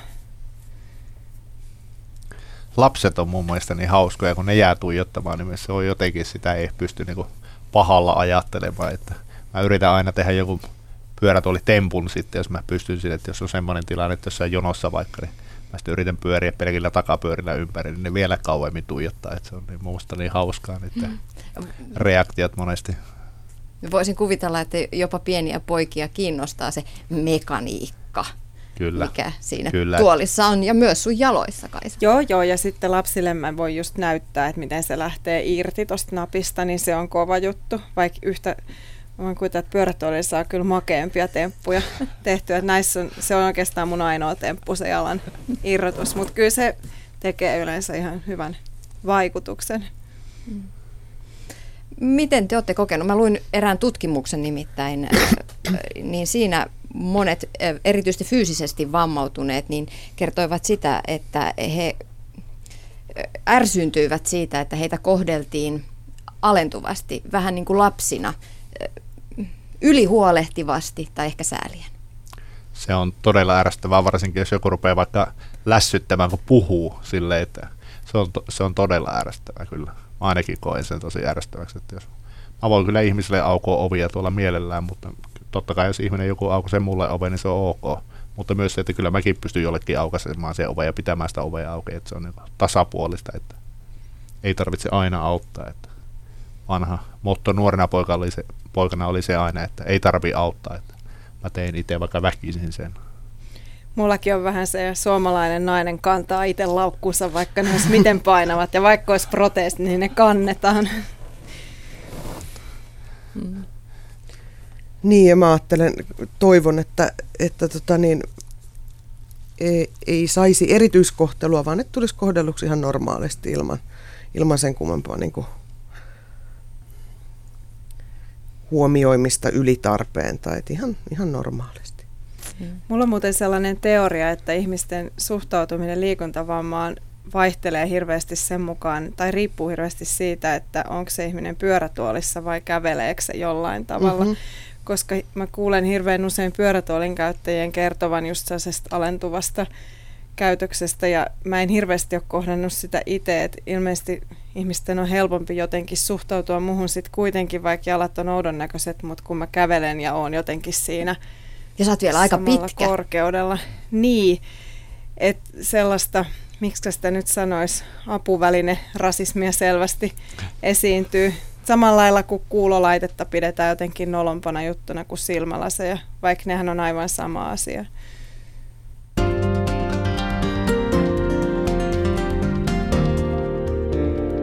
Lapset on mun mielestä niin hauskoja, kun ne jää tuijottamaan, niin se on jotenkin sitä ei pysty niinku pahalla ajattelemaan. Että mä yritän aina tehdä joku pyörätuolitempun sitten, jos mä pystyn, että jos on semmoinen tilanne, että jossain jonossa vaikka, niin mä sitten yritän pyöriä pelkillä takapyörillä ympäri, niin ne vielä kauemmin tuijottaa. Että se on niin, mun mielestä niin hauskaa niitä reaktiot monesti. Voisin kuvitella, että jopa pieniä poikia kiinnostaa se mekaniikka, Kyllä. mikä siinä Kyllä. tuolissa on, ja myös sun jaloissa, Kaisa. Joo, joo, ja sitten lapsille mä voin just näyttää, että miten se lähtee irti tuosta napista, niin se on kova juttu. Vaikka yhtä, mä kuitenkin, että pyörätuolilla saa kyllä makeampia temppuja tehtyä. Että näissä on, se on oikeastaan mun ainoa temppu, se jalan irrotus, mutta kyllä se tekee yleensä ihan hyvän vaikutuksen. Mm. Miten te olette kokenut? Mä luin erään tutkimuksen nimittäin, niin siinä monet, erityisesti fyysisesti vammautuneet, niin kertoivat sitä, että he ärsyyntyivät siitä, että heitä kohdeltiin alentuvasti, vähän niin kuin lapsina, ylihuolehtivasti tai ehkä säälien. Se on todella ärsyttävää, varsinkin jos joku rupeaa vaikka lässyttämään, kun puhuu silleen, että se on, se on todella ärsyttävää kyllä. Mä ainakin koen sen tosi ärsyttäväksi, että jos mä voin kyllä ihmisille aukoa ovia tuolla mielellään, mutta totta kai jos ihminen joku auko sen mulle ove, niin se on ok. Mutta myös se, että kyllä mäkin pystyn jollekin aukaisemaan sen ovea ja pitämään sitä ovea auki, että se on niin tasapuolista, että ei tarvitse aina auttaa. Että vanha motto nuorena poika oli se, poikana oli se aina, että ei tarvitse auttaa, että mä tein itse vaikka väkisin sen. Mullakin on vähän se suomalainen nainen kantaa itse laukkuunsa, vaikka ne olisi miten painavat. Ja vaikka olisi proteesti, niin ne kannetaan. Mm. Niin, ja mä ajattelen, toivon, että, että tota niin, ei, ei saisi erityiskohtelua, vaan että tulisi kohdelluksi ihan normaalisti ilman, ilman sen kummempaa niin kuin huomioimista ylitarpeen tai ihan, ihan normaalisti. Mulla on muuten sellainen teoria, että ihmisten suhtautuminen liikuntavammaan vaihtelee hirveästi sen mukaan, tai riippuu hirveästi siitä, että onko se ihminen pyörätuolissa vai käveleekö se jollain tavalla. Mm-hmm. Koska mä kuulen hirveän usein pyörätuolin käyttäjien kertovan just sellaisesta alentuvasta käytöksestä, ja mä en hirveästi ole kohdannut sitä itse, että ilmeisesti ihmisten on helpompi jotenkin suhtautua muhun sitten kuitenkin, vaikka jalat on oudon näköiset, mutta kun mä kävelen ja oon jotenkin siinä ja sä oot vielä aika pitkä korkeudella. Niin, että sellaista, miksi sitä nyt sanoisi, apuväline rasismia selvästi esiintyy. Samalla lailla kuin kuulolaitetta pidetään jotenkin nolompana juttuna kuin silmälaseja, vaikka nehän on aivan sama asia.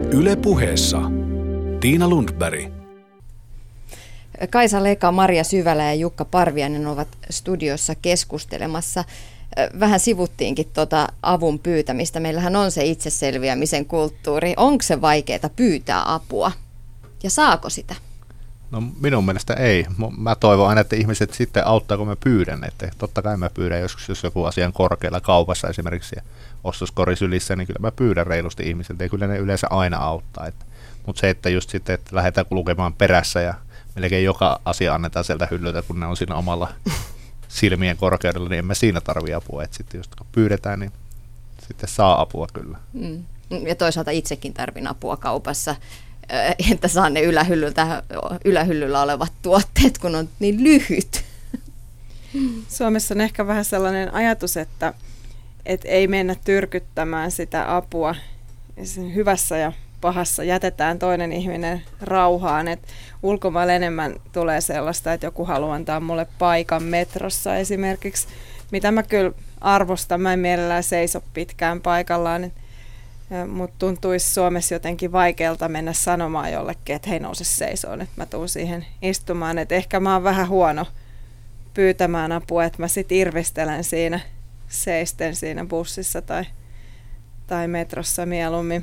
Yle Puheessa Tiina Lundberg. Kaisa Leka, Maria Syvälä ja Jukka Parviainen ovat studiossa keskustelemassa. Vähän sivuttiinkin tuota avun pyytämistä. Meillähän on se itseselviämisen kulttuuri. Onko se vaikeaa pyytää apua? Ja saako sitä? No minun mielestä ei. Mä toivon aina, että ihmiset sitten auttaa, kun mä pyydän. Että totta kai mä pyydän joskus, jos joku asia on korkealla kaupassa esimerkiksi ja ostoskori sylissä, niin kyllä mä pyydän reilusti ihmisiltä ja kyllä ne yleensä aina auttaa. Mutta se, että just sitten, että lähdetään kulkemaan perässä ja melkein joka asia annetaan sieltä hyllyltä, kun ne on siinä omalla silmien korkeudella, niin en mä siinä tarvitse apua. Että sitten just kun pyydetään, niin sitten saa apua kyllä. Mm. Ja toisaalta itsekin tarvin apua kaupassa, että saan ne ylähyllyltä, ylähyllyllä olevat tuotteet, kun on niin lyhyt. Suomessa on ehkä vähän sellainen ajatus, että, että ei mennä tyrkyttämään sitä apua. Hyvässä ja pahassa jätetään toinen ihminen rauhaan. Et ulkomailla enemmän tulee sellaista, että joku haluaa antaa mulle paikan metrossa esimerkiksi, mitä mä kyllä arvostan. Mä en mielellään seiso pitkään paikallaan, mutta tuntuisi Suomessa jotenkin vaikealta mennä sanomaan jollekin, että hei, nouse seisoon, että mä tuun siihen istumaan. Et ehkä mä oon vähän huono pyytämään apua, että mä sit irvistelen siinä seisten siinä bussissa tai, tai metrossa mieluummin.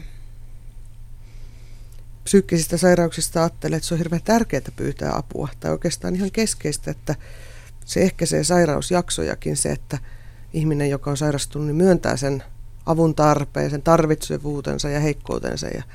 Psyykkisistä sairauksista ajattelen, että se on hirveän tärkeää pyytää apua. Tai oikeastaan ihan keskeistä, että se ehkäisee sairausjaksojakin se, että ihminen, joka on sairastunut, niin myöntää sen avun tarpeen, sen tarvitsevuutensa ja heikkoutensa. Ja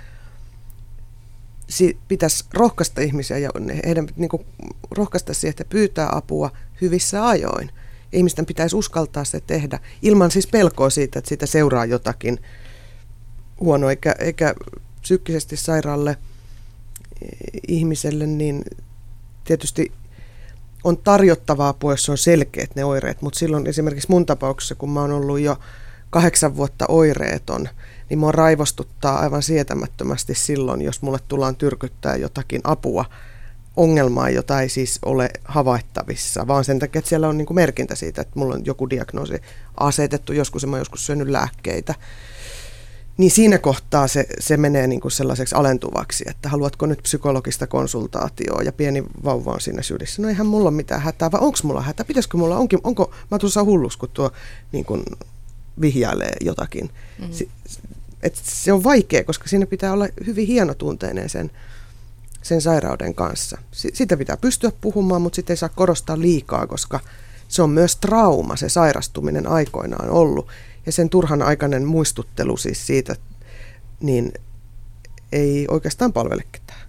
pitäisi rohkaista ihmisiä ja heidän niin kuin, rohkaista siihen, että pyytää apua hyvissä ajoin. Ja ihmisten pitäisi uskaltaa se tehdä ilman siis pelkoa siitä, että siitä seuraa jotakin huonoa, eikä, eikä psyykkisesti sairaalle ihmiselle, niin tietysti on tarjottavaa apua, jos on selkeät ne oireet, mutta silloin esimerkiksi mun tapauksessa, kun mä oon ollut jo kahdeksan vuotta oireeton, niin mua raivostuttaa aivan sietämättömästi silloin, jos mulle tullaan tyrkyttää jotakin apua ongelmaa, jota ei siis ole havaittavissa, vaan sen takia, että siellä on niin kuin merkintä siitä, että mulla on joku diagnoosi asetettu, joskus mä oon joskus syönyt lääkkeitä. Niin siinä kohtaa se, se menee niin kuin sellaiseksi alentuvaksi, että haluatko nyt psykologista konsultaatioa ja pieni vauva on siinä sylissä. No eihän mulla ole mitään hätää, vai onko mulla hätää? Pitäisikö mulla, onkin, onko, mä tuossa hullus, kun tuo niin kuin vihjailee jotakin. Mm-hmm. Si, et se on vaikea, koska siinä pitää olla hyvin hienotunteinen sen, sen sairauden kanssa. Si, sitä pitää pystyä puhumaan, mutta sitten ei saa korostaa liikaa, koska se on myös trauma, se sairastuminen aikoinaan ollut. Ja sen turhan aikainen muistuttelu siis siitä, niin ei oikeastaan palvele ketään.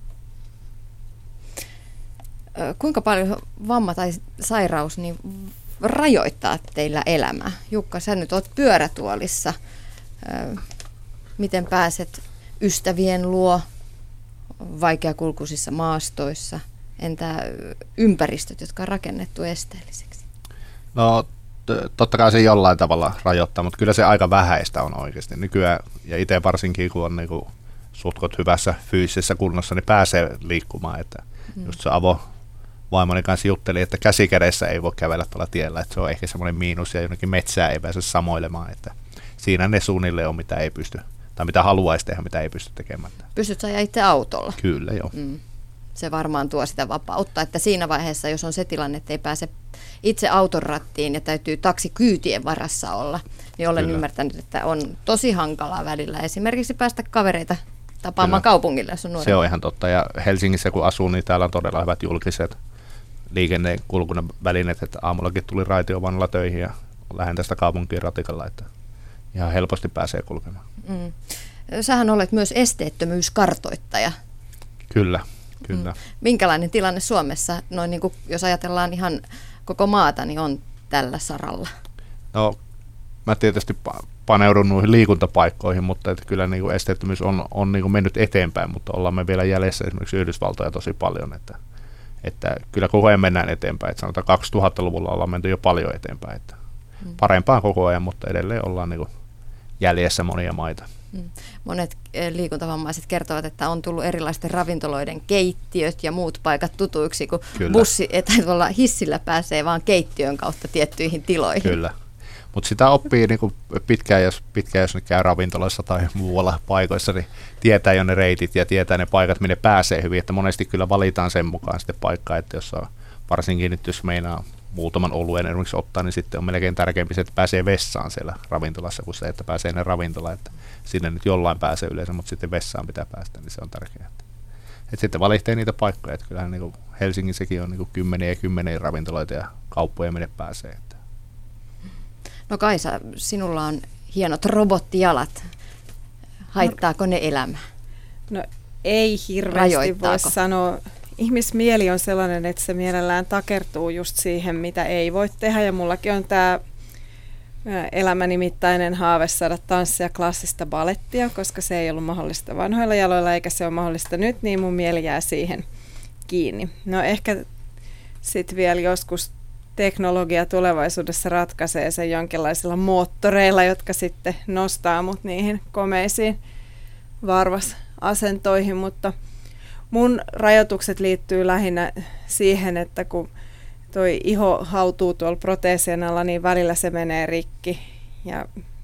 Kuinka paljon vamma tai sairaus niin rajoittaa teillä elämää? Jukka, sä nyt oot pyörätuolissa. Miten pääset ystävien luo vaikeakulkuisissa maastoissa? Entä ympäristöt, jotka on rakennettu esteelliseksi? No totta kai se jollain tavalla rajoittaa, mutta kyllä se aika vähäistä on oikeasti. Nykyään, ja itse varsinkin kun on niinku sutkot hyvässä fyysisessä kunnossa, niin pääsee liikkumaan. Että mm. Just se avovaimoni kanssa jutteli, että käsikädessä ei voi kävellä tuolla tiellä, että se on ehkä semmoinen miinus ja jonnekin metsää ei pääse samoilemaan. Että siinä ne suunnilleen on, mitä ei pysty, tai mitä haluaisi tehdä, mitä ei pysty tekemään. Pystyt sä ajaa itse autolla? Kyllä, joo. Mm. Se varmaan tuo sitä vapautta, että siinä vaiheessa, jos on se tilanne, että ei pääse itse auton rattiin ja täytyy taksikyytien varassa olla, niin olen Kyllä. ymmärtänyt, että on tosi hankalaa välillä esimerkiksi päästä kavereita tapaamaan Kyllä. kaupungille, jos on nuori. Se on ihan totta, ja Helsingissä kun asuu, niin täällä on todella hyvät julkiset liikennekulkunnan välineet, että aamullakin tuli raitiovaunulla töihin ja lähden tästä kaupunkiin ratikalla, että ihan helposti pääsee kulkemaan. Mm. Sähän olet myös esteettömyyskartoittaja. Kyllä. Kyllä. Minkälainen tilanne Suomessa, noin niin kuin, jos ajatellaan ihan koko maata, niin on tällä saralla? No, mä tietysti paneudun noihin liikuntapaikkoihin, mutta että kyllä niin kuin esteettömyys on, on niin kuin mennyt eteenpäin, mutta ollaan me vielä jäljessä esimerkiksi Yhdysvaltoja tosi paljon, että, että kyllä koko ajan mennään eteenpäin. Että sanotaan kaksituhattaluvulla ollaan menty jo paljon eteenpäin, että hmm. parempaan koko ajan, mutta edelleen ollaan niin kuin jäljessä monia maita. Monet liikuntavammaiset kertovat, että on tullut erilaisten ravintoloiden keittiöt ja muut paikat tutuiksi, kun Kyllä. bussi tai tuolla hissillä pääsee vaan keittiön kautta tiettyihin tiloihin. Kyllä, Mutta sitä oppii niinku pitkään, jos, pitkään, jos nyt käy ravintoloissa tai muualla paikoissa, niin tietää jo ne reitit ja tietää ne paikat, minne pääsee hyvin. Että monesti kyllä valitaan sen mukaan sitten paikkaa, että jos on, varsinkin nyt jos meinaa muutaman oluen esimerkiksi ottaa, niin sitten on melkein tärkeämpi se, että pääsee vessaan siellä ravintolassa, kuin se, että pääsee ne ravintolaan. Että sinne nyt jollain pääsee yleensä, mutta sitten vessaan pitää päästä, niin se on tärkeää. Et sitten valitsee niitä paikkoja, että kyllähän niin Helsingissäkin on niin kymmeniä ja kymmeniä ravintoloita ja kauppoja, minne pääsee. Että. No Kaisa, sinulla on hienot robottijalat. Haittaako ne elämää? No ei hirveästi voi sanoa. Ihmismieli on sellainen, että se mielellään takertuu just siihen, mitä ei voi tehdä. Ja mullakin on tämä elämäni mittainen haave saada tanssia klassista balettia, koska se ei ollut mahdollista vanhoilla jaloilla eikä se ole mahdollista nyt, niin mun mieli jää siihen kiinni. No ehkä sitten vielä joskus teknologia tulevaisuudessa ratkaisee sen jonkinlaisilla moottoreilla, jotka sitten nostaa mut niihin komeisiin varvasasentoihin, mutta mun rajoitukset liittyy lähinnä siihen, että kun toi iho hautuu tuolla proteesien alla, niin välillä se menee rikki. Ja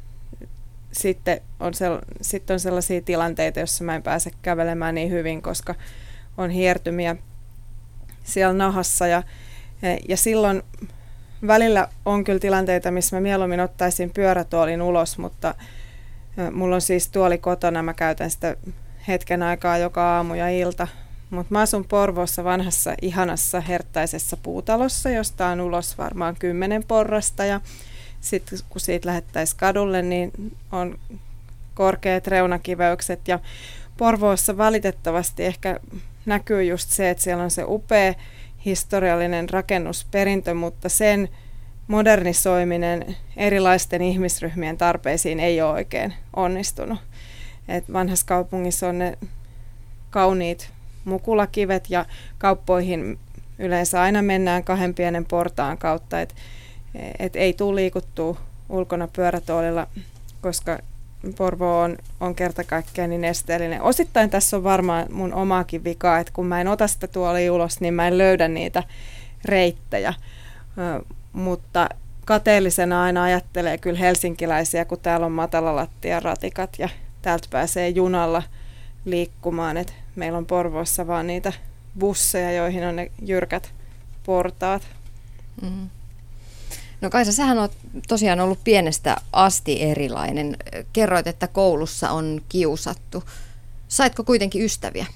sitten on, sel- sit on sellaisia tilanteita, joissa mä en pääse kävelemään niin hyvin, koska on hiertymiä siellä nahassa. Ja, ja silloin välillä on kyllä tilanteita, missä mä mieluummin ottaisin pyörätuolin ulos, mutta mulla on siis tuoli kotona, mä käytän sitä hetken aikaa joka aamu ja ilta. Mutta mä asun Porvoossa vanhassa, ihanassa, herttaisessa puutalossa, josta on ulos varmaan kymmenen porrasta. Ja sitten kun siitä lähettäisiin kadulle, niin on korkeat reunakiveykset. Ja Porvoossa valitettavasti ehkä näkyy just se, että siellä on se upea historiallinen rakennusperintö, mutta sen modernisoiminen erilaisten ihmisryhmien tarpeisiin ei ole oikein onnistunut. Et vanhassa kaupungissa on ne kauniit mukulakivet ja kauppoihin yleensä aina mennään kahden pienen portaan kautta, että et ei tule liikuttua ulkona pyörätuolilla, koska Porvoo on, on kerta kaikkiaan niin esteellinen. Osittain tässä on varmaan mun omaakin vikaa, että kun mä en ota sitä tuolia ulos, niin mä en löydä niitä reittejä, Ö, mutta kateellisena aina ajattelee kyllä helsinkiläisiä, kun täällä on matalalattiaratikat ja täältä pääsee junalla liikkumaan, että meillä on Porvoossa vaan niitä busseja, joihin on ne jyrkät portaat. Mm. No Kaisa, sähän olet tosiaan ollut pienestä asti erilainen. Kerroit, että koulussa on kiusattu. Saitko kuitenkin ystäviä?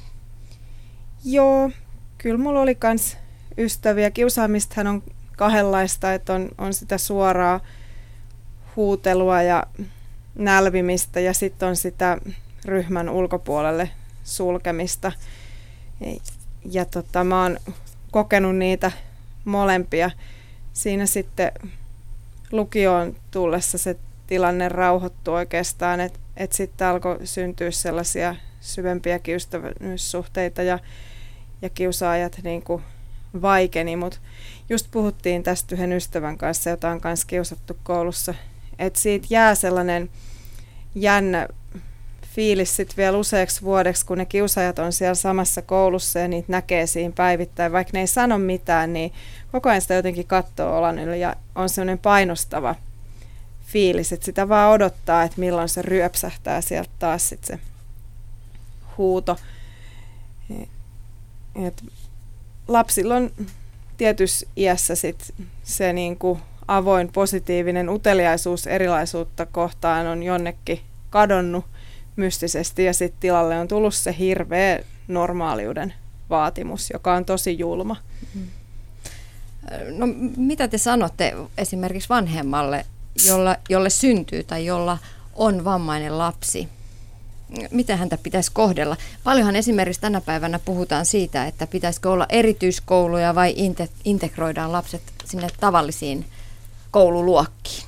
Joo, kyllä mulla oli kans ystäviä. Kiusaamistahan on kahdenlaista, että on, on sitä suoraa huutelua ja nälvimistä ja sitten on sitä ryhmän ulkopuolelle sulkemista. Ja tota, mä oon kokenut niitä molempia. Siinä sitten lukioon tullessa se tilanne rauhoittui oikeastaan, että et sitten alkoi syntyä sellaisia syvempiäkin ystävyyssuhteita ja, ja kiusaajat niin kuin vaikeni. Mutta just puhuttiin tästä yhden ystävän kanssa, jota on kanssa kiusattu koulussa, että siitä jää sellainen jännä fiilis sitten vielä useaksi vuodeksi, kun ne kiusaajat on siellä samassa koulussa ja niitä näkee siinä päivittäin. Vaikka ne ei sano mitään, niin koko ajan sitä jotenkin katsoo olan yli ja on sellainen painostava fiilis, että sitä vaan odottaa, että milloin se ryöpsähtää sieltä taas sit se huuto. Et lapsilla on tietyssä iässä sit se niinku avoin positiivinen uteliaisuus erilaisuutta kohtaan on jonnekin kadonnut mystisesti ja sitten tilalle on tullut se hirveä normaaliuden vaatimus, joka on tosi julma. No mitä te sanotte esimerkiksi vanhemmalle, jolla, jolle syntyy tai jolla on vammainen lapsi? Miten häntä pitäisi kohdella? Paljonhan esimerkiksi tänä päivänä puhutaan siitä, että pitäisikö olla erityiskouluja vai inte, integroidaan lapset sinne tavallisiin koululuokkiin.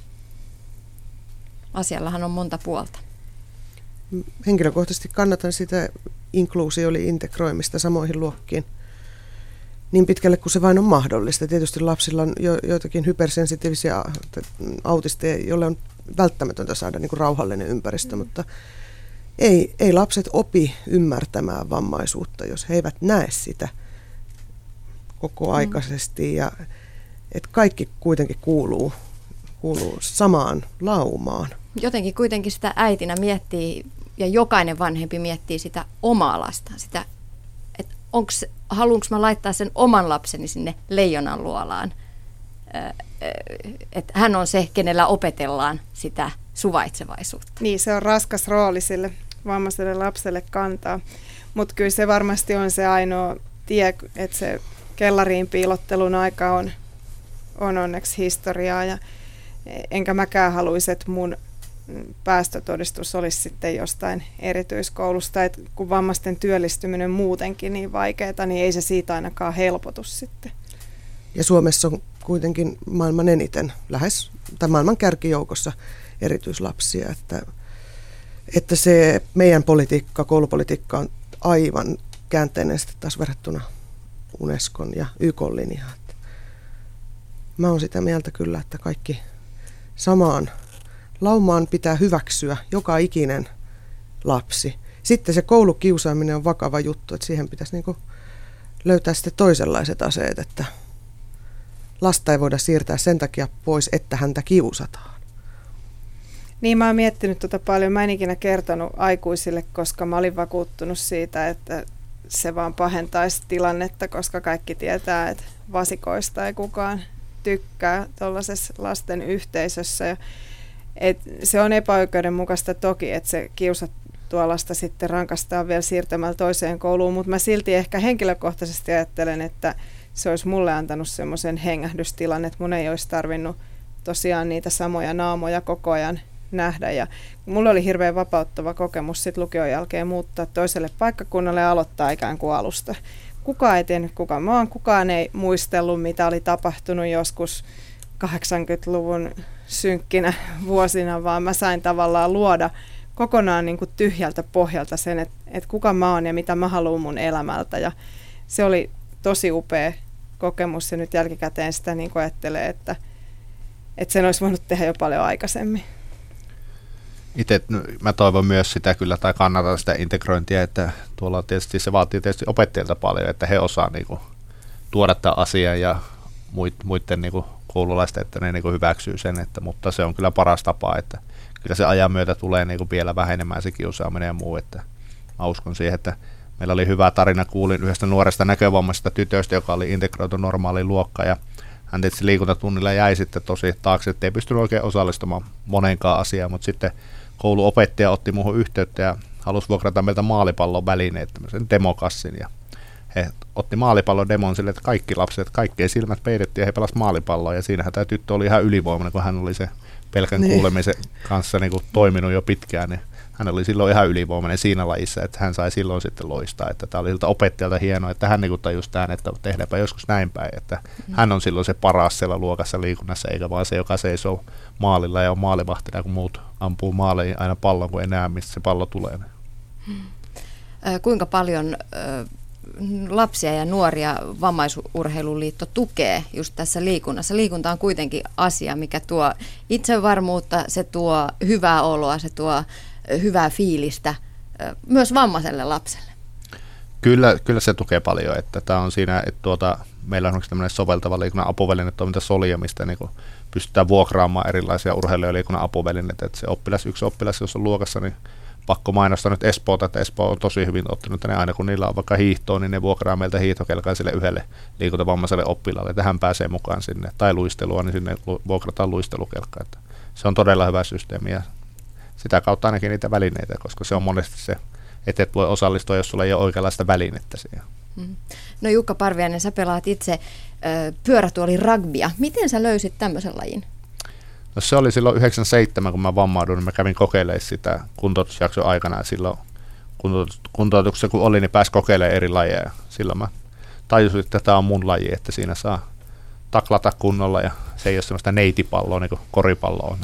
Asiallahan on monta puolta. Henkilökohtaisesti kannatan sitä inkluusio- eli integroimista samoihin luokkiin niin pitkälle kuin se vain on mahdollista. Tietysti lapsilla on jo, joitakin hypersensitiivisiä autisteja, joille on välttämätöntä saada niin kuin rauhallinen ympäristö, mm. mutta ei, ei lapset opi ymmärtämään vammaisuutta, jos he eivät näe sitä kokoaikaisesti. Ja, että kaikki kuitenkin kuuluu, kuuluu samaan laumaan. Jotenkin kuitenkin sitä äitinä miettii, ja jokainen vanhempi miettii sitä omaa lastaan, sitä, että haluanko mä laittaa sen oman lapseni sinne leijonan luolaan. Että hän on se, kenellä opetellaan sitä suvaitsevaisuutta. Niin, se on raskas rooli sille vammaiselle lapselle kantaa, mutta kyllä se varmasti on se ainoa tie, että se kellariin piilottelun aika on, on onneksi historiaa, ja enkä mäkään haluaisi, että mun päästötodistus olisi sitten jostain erityiskoulusta, että kun vammaisten työllistyminen muutenkin niin vaikeaa, niin ei se siitä ainakaan helpotu sitten. Ja Suomessa on kuitenkin maailman eniten, lähes tai maailman kärkijoukossa erityislapsia, että, että se meidän politiikka, koulupolitiikka on aivan käänteinen sitten taas verrattuna Unescon ja Y K:n linjaan. Mä oon sitä mieltä kyllä, että kaikki samaan laumaan pitää hyväksyä joka ikinen lapsi. Sitten se koulukiusaaminen on vakava juttu, että siihen pitäisi niinku löytää sitten toisenlaiset aseet, että lasta ei voida siirtää sen takia pois, että häntä kiusataan. Niin, mä oon miettinyt tota paljon. Mä en ikinä kertonut aikuisille, koska mä olin vakuuttunut siitä, että se vaan pahentaisi tilannetta, koska kaikki tietää, että vasikoista ei kukaan tykkää tuollaisessa lasten yhteisössä. Ja et se on epäoikeudenmukaista toki, että se kiusattua lasta sitten rankastaa vielä siirtämällä toiseen kouluun, mutta mä silti ehkä henkilökohtaisesti ajattelen, että se olisi mulle antanut semmoisen hengähdystilan, että mun ei olisi tarvinnut tosiaan niitä samoja naamoja koko ajan nähdä. Ja mulla oli hirveän vapauttava kokemus sit lukion jälkeen muuttaa toiselle paikkakunnalle ja aloittaa ikään kuin alusta. Kukaan ei tiennyt, kuka mä oon, kukaan ei muistellut, mitä oli tapahtunut joskus kahdeksankymmentäluvun synkkinä vuosina, vaan mä sain tavallaan luoda kokonaan niin kuin tyhjältä pohjalta sen, että, että kuka mä oon ja mitä mä haluan mun elämältä. Ja se oli tosi upea kokemus, ja nyt jälkikäteen sitä niin kuin ajattelee, että, että sen olisi voinut tehdä jo paljon aikaisemmin. Itse mä toivon myös sitä kyllä, tai kannatan sitä integrointia, että tuolla tietysti se vaatii tietysti opettajilta paljon, että he osaa niin kuin tuoda tämän asian ja muiden niin kuin koululaisten, että ne niin kuin hyväksyy sen, että, mutta se on kyllä paras tapa, että kyllä se ajan myötä tulee niin kuin vielä vähenemään se kiusaaminen ja muu, että mä uskon siihen, että meillä oli hyvä tarina, kuulin yhdestä nuoresta näkövammaisesta tytöstä, joka oli integroitu normaaliin luokkaan, ja hän tietysti liikuntatunnilla jäi sitten tosi taakse, että ei pystynyt oikein osallistumaan moneenkaan asiaan, mutta sitten kouluopettaja otti muuhun yhteyttä ja halusi vuokrata meiltä maalipallon välineet, tämmöisen demokassin, ja he otti maalipallon demon sille, että kaikki lapset, kaikkien silmät peitettiin ja he pelasivat maalipalloa, ja siinähän tämä tyttö oli ihan ylivoimainen, kun hän oli se pelkän niin. kuulemisen kanssa niin kuin toiminut jo pitkään, niin hän oli silloin ihan ylivoimainen siinä lajissa, että hän sai silloin sitten loistaa, että tämä oli siltä opettajalta hienoa, että hän niin kuin tajusi tämän, että tehdäänpä joskus näin päin, että mm. hän on silloin se paras siellä luokassa liikunnassa, eikä vaan se, joka seisoo maalilla ja on maalivahtina, kun muut ampuu maaliin aina pallon, kun ei näe, mistä se pallo tulee. Hmm. Kuinka paljon lapsia ja nuoria Vammaisurheiluliitto tukee just tässä liikunnassa? Liikunta on kuitenkin asia, mikä tuo itsevarmuutta, se tuo hyvää oloa, se tuo hyvää fiilistä myös vammaiselle lapselle. Kyllä, kyllä se tukee paljon, että tämä on siinä, että tuota, meillä on tämmöinen soveltava liikunnan apuvälinetoiminta Solia, mistä niin pystytään vuokraamaan erilaisia urheilijaliikunnan apuvälineitä, että se oppilas, yksi oppilas, jos on luokassa, niin pakko mainostaa nyt Espoota, että Espoo on tosi hyvin ottanut, ne aina kun niillä on vaikka hiihtoa, niin ne vuokraa meiltä hiihtokelkaa sille yhdelle liikuntavammaiselle oppilaalle, että hän pääsee mukaan sinne, tai luistelua, niin sinne vuokrataan luistelukelkaa, että se on todella hyvä systeemi, ja sitä kautta ainakin niitä välineitä, koska se on monesti se, että et voi osallistua, jos sulla ei ole oikeanlaista välinettä siihen. No Jukka Parviainen, sä pelaat itse ö, pyörätuoli rugbya. Miten sä löysit tämmöisen lajin? No se oli silloin yhdeksänkymmentäseitsemän, kun mä vammauduin, niin mä kävin kokeilemaan sitä kuntoutusjakson aikana, ja silloin kuntoutuksessa kun oli, niin pääsi kokeilemaan eri lajeja. Silloin mä tajusin, että tämä on mun laji, että siinä saa taklata kunnolla, ja se ei ole semmoista neitipalloa, niin kuin koripallo on.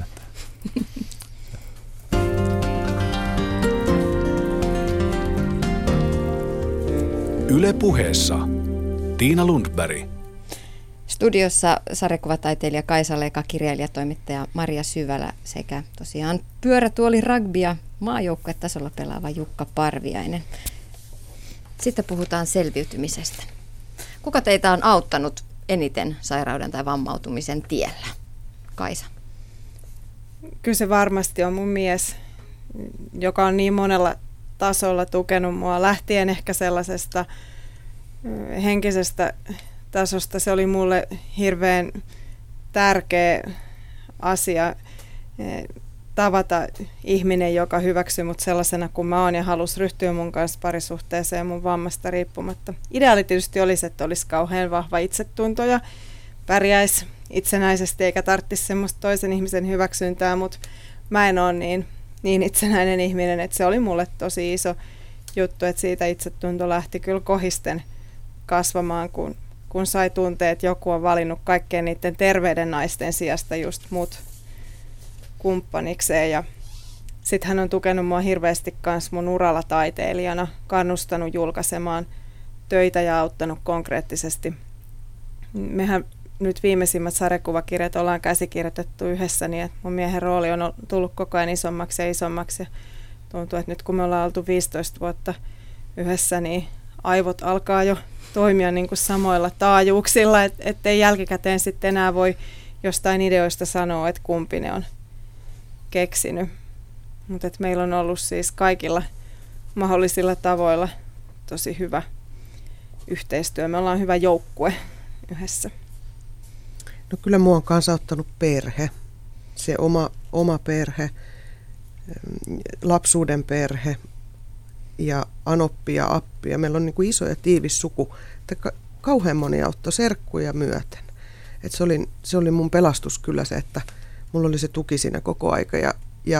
Yle Puheessa Tiina Lundberg. Studiossa sarjakuvataiteilija Kaisa Leka, kirjailijatoimittaja Maria Syvälä sekä tosiaan pyörätuoli rugbya maajoukkuetasolla pelaava Jukka Parviainen. Sitten puhutaan selviytymisestä. Kuka teitä on auttanut eniten sairauden tai vammautumisen tiellä? Kaisa. kyllä se varmasti on mun mies, joka on niin monella tasolla tukenut mua. Lähtien ehkä sellaisesta henkisestä tasosta. Se oli mulle hirveän tärkeä asia tavata ihminen, joka hyväksyi mut sellaisena kuin mä oon ja halusi ryhtyä mun kanssa parisuhteeseen mun vammasta riippumatta. Ideaali tietysti olisi, että olisi kauhean vahva itsetunto ja pärjäisi itsenäisesti eikä tarvitsisi semmoista toisen ihmisen hyväksyntää, mutta mä en ole niin, niin itsenäinen ihminen, että se oli mulle tosi iso juttu, että siitä itsetunto lähti kyllä kohisten kasvamaan, kun, kun sai tuntea, että joku on valinnut kaikkien niiden terveiden naisten sijasta just mut kumppanikseen. Ja sitten hän on tukenut mua hirveästi myös mun uralla taiteilijana, kannustanut julkaisemaan töitä ja auttanut konkreettisesti. Mehän nyt viimeisimmät sarjakuvakirjat ollaan käsikirjoitettu yhdessä, niin että mun miehen rooli on tullut koko ajan isommaksi ja isommaksi. Ja tuntuu, että nyt kun me ollaan oltu viisitoista vuotta yhdessä, niin aivot alkaa jo toimia niin kuin samoilla taajuuksilla, et, ettei jälkikäteen sitten enää voi jostain ideoista sanoa, että kumpi ne on keksinyt. Mutta meillä on ollut siis kaikilla mahdollisilla tavoilla tosi hyvä yhteistyö. Me ollaan hyvä joukkue yhdessä. No kyllä mua on kanssa ottanut perhe, se oma, oma perhe, lapsuuden perhe ja anoppi ja appi. Ja meillä on niin kuin iso ja tiivis suku, että kauhean moni auttoi serkkuja myöten. Et se, oli, se oli mun pelastus kyllä se, että mulla oli se tuki siinä koko aika. Ja, ja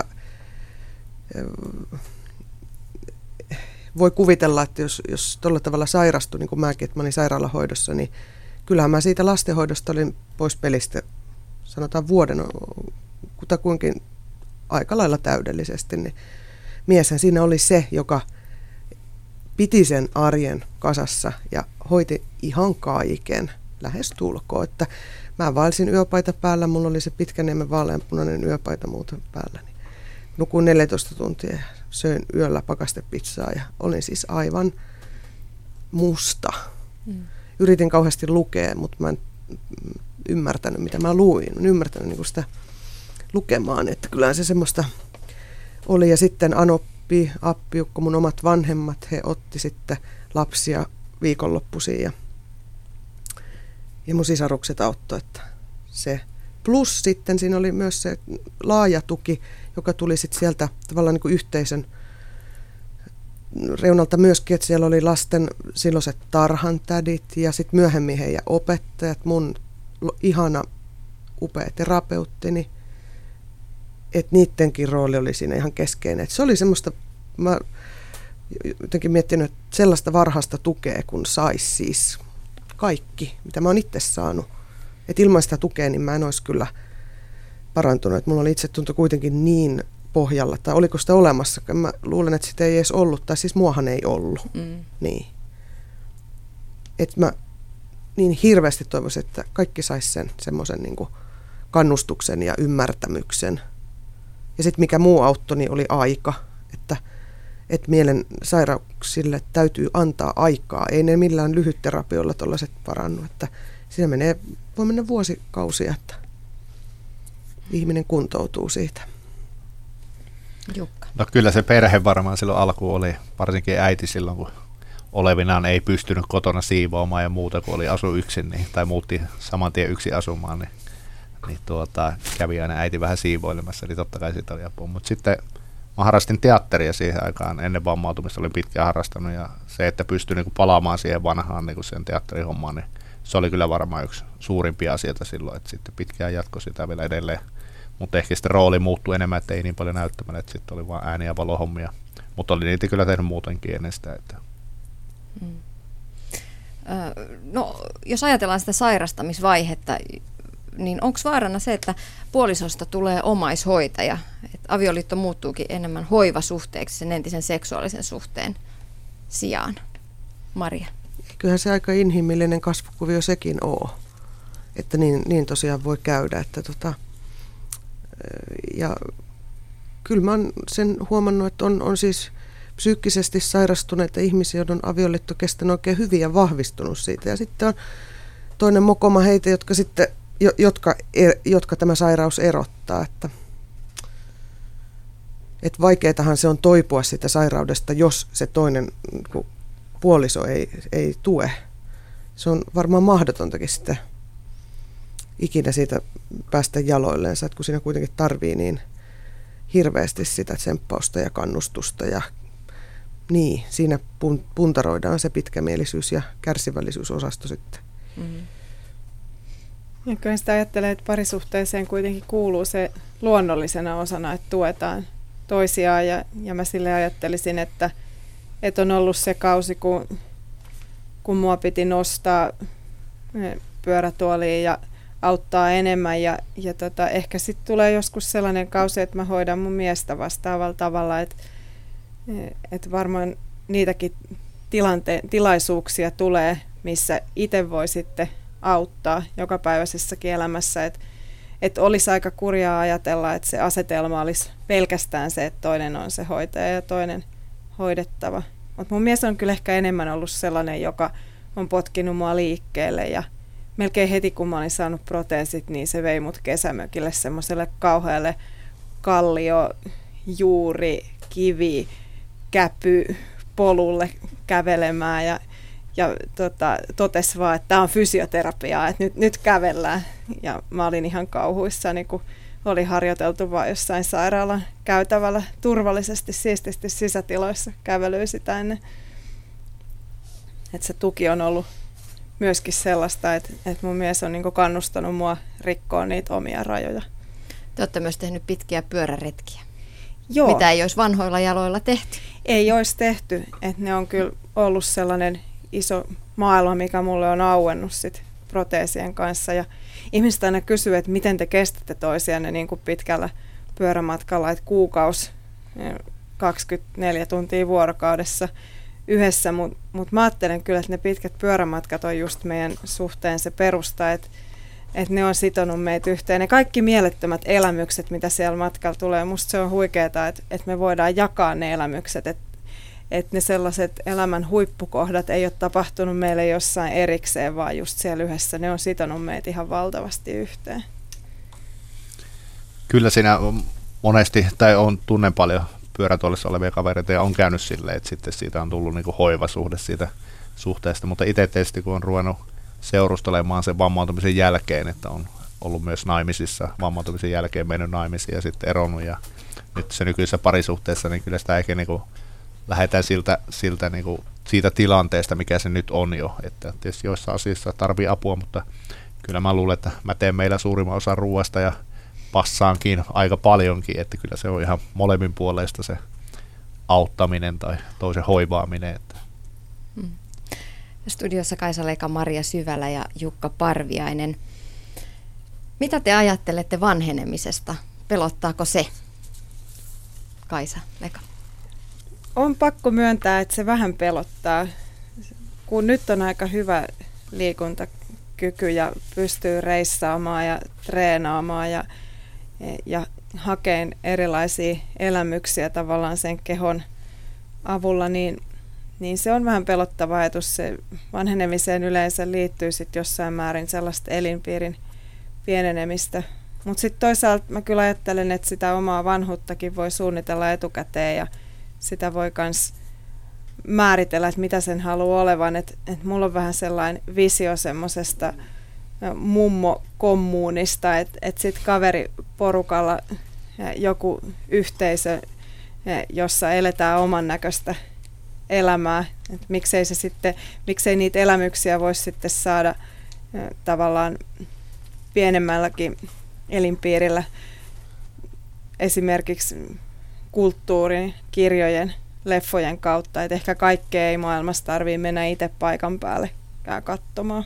voi kuvitella, että jos, jos tuolla tavalla sairastui, niin kuin mäkin, että mä olin sairaalahoidossa, niin kyllähän mä siitä lastenhoidosta olin pois pelistä, sanotaan vuoden kutakuinkin aika lailla täydellisesti. Niin mieshän siinä oli se, joka piti sen arjen kasassa ja hoiti ihan kaiken lähestulkoon. Että mä vaelsin yöpaita päällä, mulla oli se pitkäniemen vaaleanpunainen yöpaita muuten päällä. Niin nukuin neljätoista tuntia ja söin yöllä pakastepizzaa ja olin siis aivan musta. Mm. Yritin kauheasti lukea, mutta mä en ymmärtänyt, mitä mä luin. En ymmärtänyt niin kuin sitä lukemaan, että kyllähän se semmoista oli. Ja sitten Anoppi, Appiukko, mun omat vanhemmat, he otti sitten lapsia viikonloppuisin ja, ja mun sisarukset auttoi, että se. Plus sitten siinä oli myös se laaja tuki, joka tuli sitten sieltä tavallaan niin kuin yhteisön reunalta myöskin, että siellä oli lasten silloiset tarhantädit ja sitten myöhemmin heidän opettajat, mun ihana upea terapeuttini, että niidenkin rooli oli siinä ihan keskeinen. Et se oli semmoista, mä jotenkin miettinyt, että sellaista varhaista tukea, kun saisi siis kaikki, mitä mä oon itse saanut. Että ilman sitä tukea, niin mä en olisi kyllä parantunut. Et mulla oli itsetunto kuitenkin niin pohjalla, tai oliko sitä olemassa? Mä luulen, että sitä ei edes ollut, tai siis muahan ei ollut. Mm. Niin. Että mä niin hirveästi toivoisin, että kaikki sais sen semmoisen niin kuin kannustuksen ja ymmärtämyksen. Ja sitten mikä muu auttoi, niin oli aika, että, että mielen sairauksille täytyy antaa aikaa. Ei ne millään lyhytterapioilla tuollaiset parannu, että siinä menee, voi mennä vuosikausia, että ihminen kuntoutuu siitä. Jukka. No kyllä se perhe varmaan silloin alkuun oli, varsinkin äiti silloin, kun olevinaan ei pystynyt kotona siivoamaan ja muuta, kun oli asu yksin, niin, tai muutti saman tien yksin asumaan, niin, niin tuota, kävi aina äiti vähän siivoilemassa, niin totta kai siitä oli apua. Mutta sitten mä harrastin teatteria siihen aikaan, ennen vammautumista olin pitkään harrastanut, ja se, että pystyi niinku palaamaan siihen vanhaan niinku sen teatterihommaan, niin se oli kyllä varmaan yksi suurimpia asioita silloin, että sitten pitkään jatkoi sitä vielä edelleen. Mutta ehkä sitten rooli muuttui enemmän, että ei niin paljon näyttämään, että sitten oli vain ääni- ja valohommia. Mutta oli niitä kyllä tehnyt muutenkin ennen sitä. Että. Hmm. No, jos ajatellaan sitä sairastamisvaihetta, niin onko vaarana se, että puolisosta tulee omaishoitaja? Että avioliitto muuttuukin enemmän hoivasuhteeksi sen entisen seksuaalisen suhteen sijaan? Maria. Kyllähän se aika inhimillinen kasvukuvio sekin on, että niin, niin tosiaan voi käydä. Että tota, ja kyllä mä oon sen huomannut, että on, on siis psyykkisesti sairastuneita ihmisiä, joiden on avioliitto kestänyt oikein hyvin ja vahvistunut siitä. Ja sitten on toinen mokoma heitä, jotka, sitten, jotka, jotka tämä sairaus erottaa. Että Että vaikeatahan se on toipua sitä sairaudesta, jos se toinen puoliso ei, ei tue. Se on varmaan mahdotontakin sitä ikinä siitä päästä jaloilleensa, että kun siinä kuitenkin tarvii niin hirveästi sitä tsemppausta ja kannustusta ja niin, siinä puntaroidaan se pitkämielisyys ja kärsivällisyysosasto sitten. Mm-hmm. Ja kyllä sitä ajattelee, että parisuhteeseen kuitenkin kuuluu se luonnollisena osana, että tuetaan toisiaan ja, ja mä sille ajattelisin, että, että on ollut se kausi, kun, kun mua piti nostaa pyörätuoliin ja auttaa enemmän ja, ja tota, ehkä sitten tulee joskus sellainen kausi, että mä hoidan mun miestä vastaavalla tavalla, että, että varmaan niitäkin tilante- tilaisuuksia tulee, missä itse voi sitten auttaa jokapäiväisessäkin elämässä, että, että olisi aika kurjaa ajatella, että se asetelma olisi pelkästään se, että toinen on se hoitaja ja toinen hoidettava. Mutta mun mies on kyllä ehkä enemmän ollut sellainen, joka on potkinut mua liikkeelle ja melkein heti kun mä olin saanut proteesit, niin se vei mut kesämökille semmoiselle kauhealle kallio, juuri, kivi, käpy, polulle kävelemään ja, ja tota, totesi vaan, että tämä on fysioterapiaa, että nyt, nyt kävellään. Ja mä olin ihan kauhuissani, kun oli harjoiteltu vaan jossain sairaalan käytävällä turvallisesti, siististi sisätiloissa kävelyä sitä ennen. Että se tuki on ollut myöskin sellaista, että, että mun mies on niinku kannustanut mua rikkoon niitä omia rajoja. Te olette myös tehnyt pitkiä pyöräretkiä. Joo. Mitä ei olisi vanhoilla jaloilla tehty? Ei olisi tehty. Että ne on kyllä ollut sellainen iso maailma, mikä mulle on auennut sit proteesien kanssa. Ja ihmiset aina kysyy, että miten te kestätte toisianne niin kuin pitkällä pyörämatkalla, että kuukausi, kaksikymmentäneljä tuntia vuorokaudessa yhdessä, mutta mut mä ajattelen kyllä, että ne pitkät pyörämatkat on just meidän suhteen se perusta, että et ne on sitonut meitä yhteen. Ne kaikki mielettömät elämykset, mitä siellä matkalla tulee, musta se on huikeaa, että et me voidaan jakaa ne elämykset, että et ne sellaiset elämän huippukohdat ei ole tapahtunut meille jossain erikseen, vaan just siellä yhdessä. Ne on sitonut meitä ihan valtavasti yhteen. Kyllä siinä monesti, tai on tunnen paljon pyörätuolissa olevia kavereita ja on käynyt silleen, että sitten siitä on tullut niinku hoivasuhde siitä suhteesta, mutta itse tietysti kun on ruvennut seurustelemaan sen vammautumisen jälkeen, että on ollut myös naimisissa, vammautumisen jälkeen mennyt naimisiin ja sitten eronnut ja nyt se nykyisessä parisuhteessa, niin kyllä sitä ehkä niinku lähdetään siltä, siltä niinku siitä tilanteesta, mikä se nyt on jo, että tietysti joissain asioissa tarvii apua, mutta kyllä mä luulen, että mä teen meillä suurimman osan ruoasta ja passaankin aika paljonkin, että kyllä se on ihan molemmin puolesta se auttaminen tai toisen hoivaaminen. Että. Hmm. Studiossa Kaisa-Leka, Maria Syvälä ja Jukka Parviainen. Mitä te ajattelette vanhenemisesta? Pelottaako se? Kaisa-Leka. On pakko myöntää, että se vähän pelottaa, kun nyt on aika hyvä liikuntakyky ja pystyy reissaamaan ja treenaamaan ja ja hakeen erilaisia elämyksiä tavallaan sen kehon avulla, niin, niin se on vähän pelottava ajatus. Se vanhenemiseen yleensä liittyy sitten jossain määrin sellaista elinpiirin pienenemistä. Mutta sitten toisaalta mä kyllä ajattelen, että sitä omaa vanhuuttakin voi suunnitella etukäteen ja sitä voi myös määritellä, että mitä sen haluaa olevan. Että et mulla on vähän sellainen visio semmoisesta mummo-kommuunista, että et sitten kaveriporukalla joku yhteisö, jossa eletään oman näköistä elämää. Et miksei, se sitten, miksei niitä elämyksiä voisi sitten saada tavallaan pienemmälläkin elinpiirillä esimerkiksi kulttuurin, kirjojen, leffojen kautta. Et ehkä kaikkea ei maailmassa tarvitse mennä itse paikan päälle katsomaan.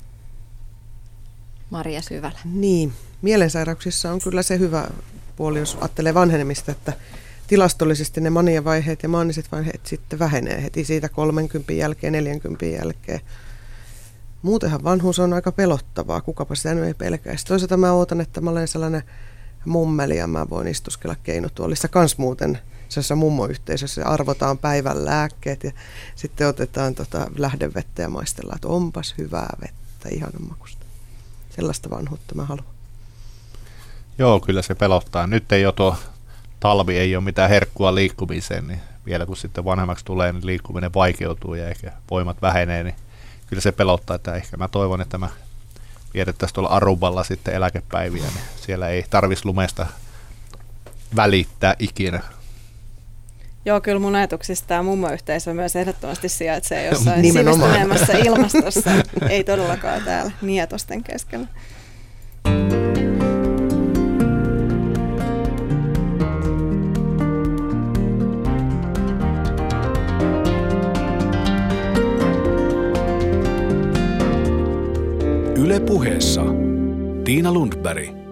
Maria Syvälä. Niin, mielensairauksissa on kyllä se hyvä puoli, jos ajattelee vanhenemista, että tilastollisesti ne maniavaiheet ja maaniset vaiheet sitten vähenee heti siitä kolmenkympin jälkeen, neljänkympin jälkeen. Muutenhan vanhuus on aika pelottavaa, kukapa sitä ei pelkäisi. Toisaalta mä ootan, että mä olen sellainen mummeli ja mä voin istuskella keinotuolissa kans muuten sellaisessa mummoyhteisössä. Arvotaan päivän lääkkeet ja sitten otetaan tota lähdevettä ja maistellaan, että onpas hyvää vettä, ihanan makusta. Sellaista vanhuutta mä haluan. Joo, kyllä se pelottaa. Nyt ei ole tuo talvi ei ole mitään herkkua liikkumiseen, niin vielä kun sitten vanhemmaksi tulee, niin liikkuminen vaikeutuu ja ehkä voimat vähenee, niin kyllä se pelottaa, että ehkä mä toivon, että mä vietettäisiin tuolla Aruballa sitten eläkepäiviä, niin siellä ei tarvitsisi lumesta välittää ikinä. Joo, kyllä mun ajatuksista tämä mummoyhteisö myös ehdottomasti sijaitsee jossain sivistyneemmässä ilmastossa, ei todellakaan täällä nietosten keskellä. Yle Puheessa Tiina Lundberg.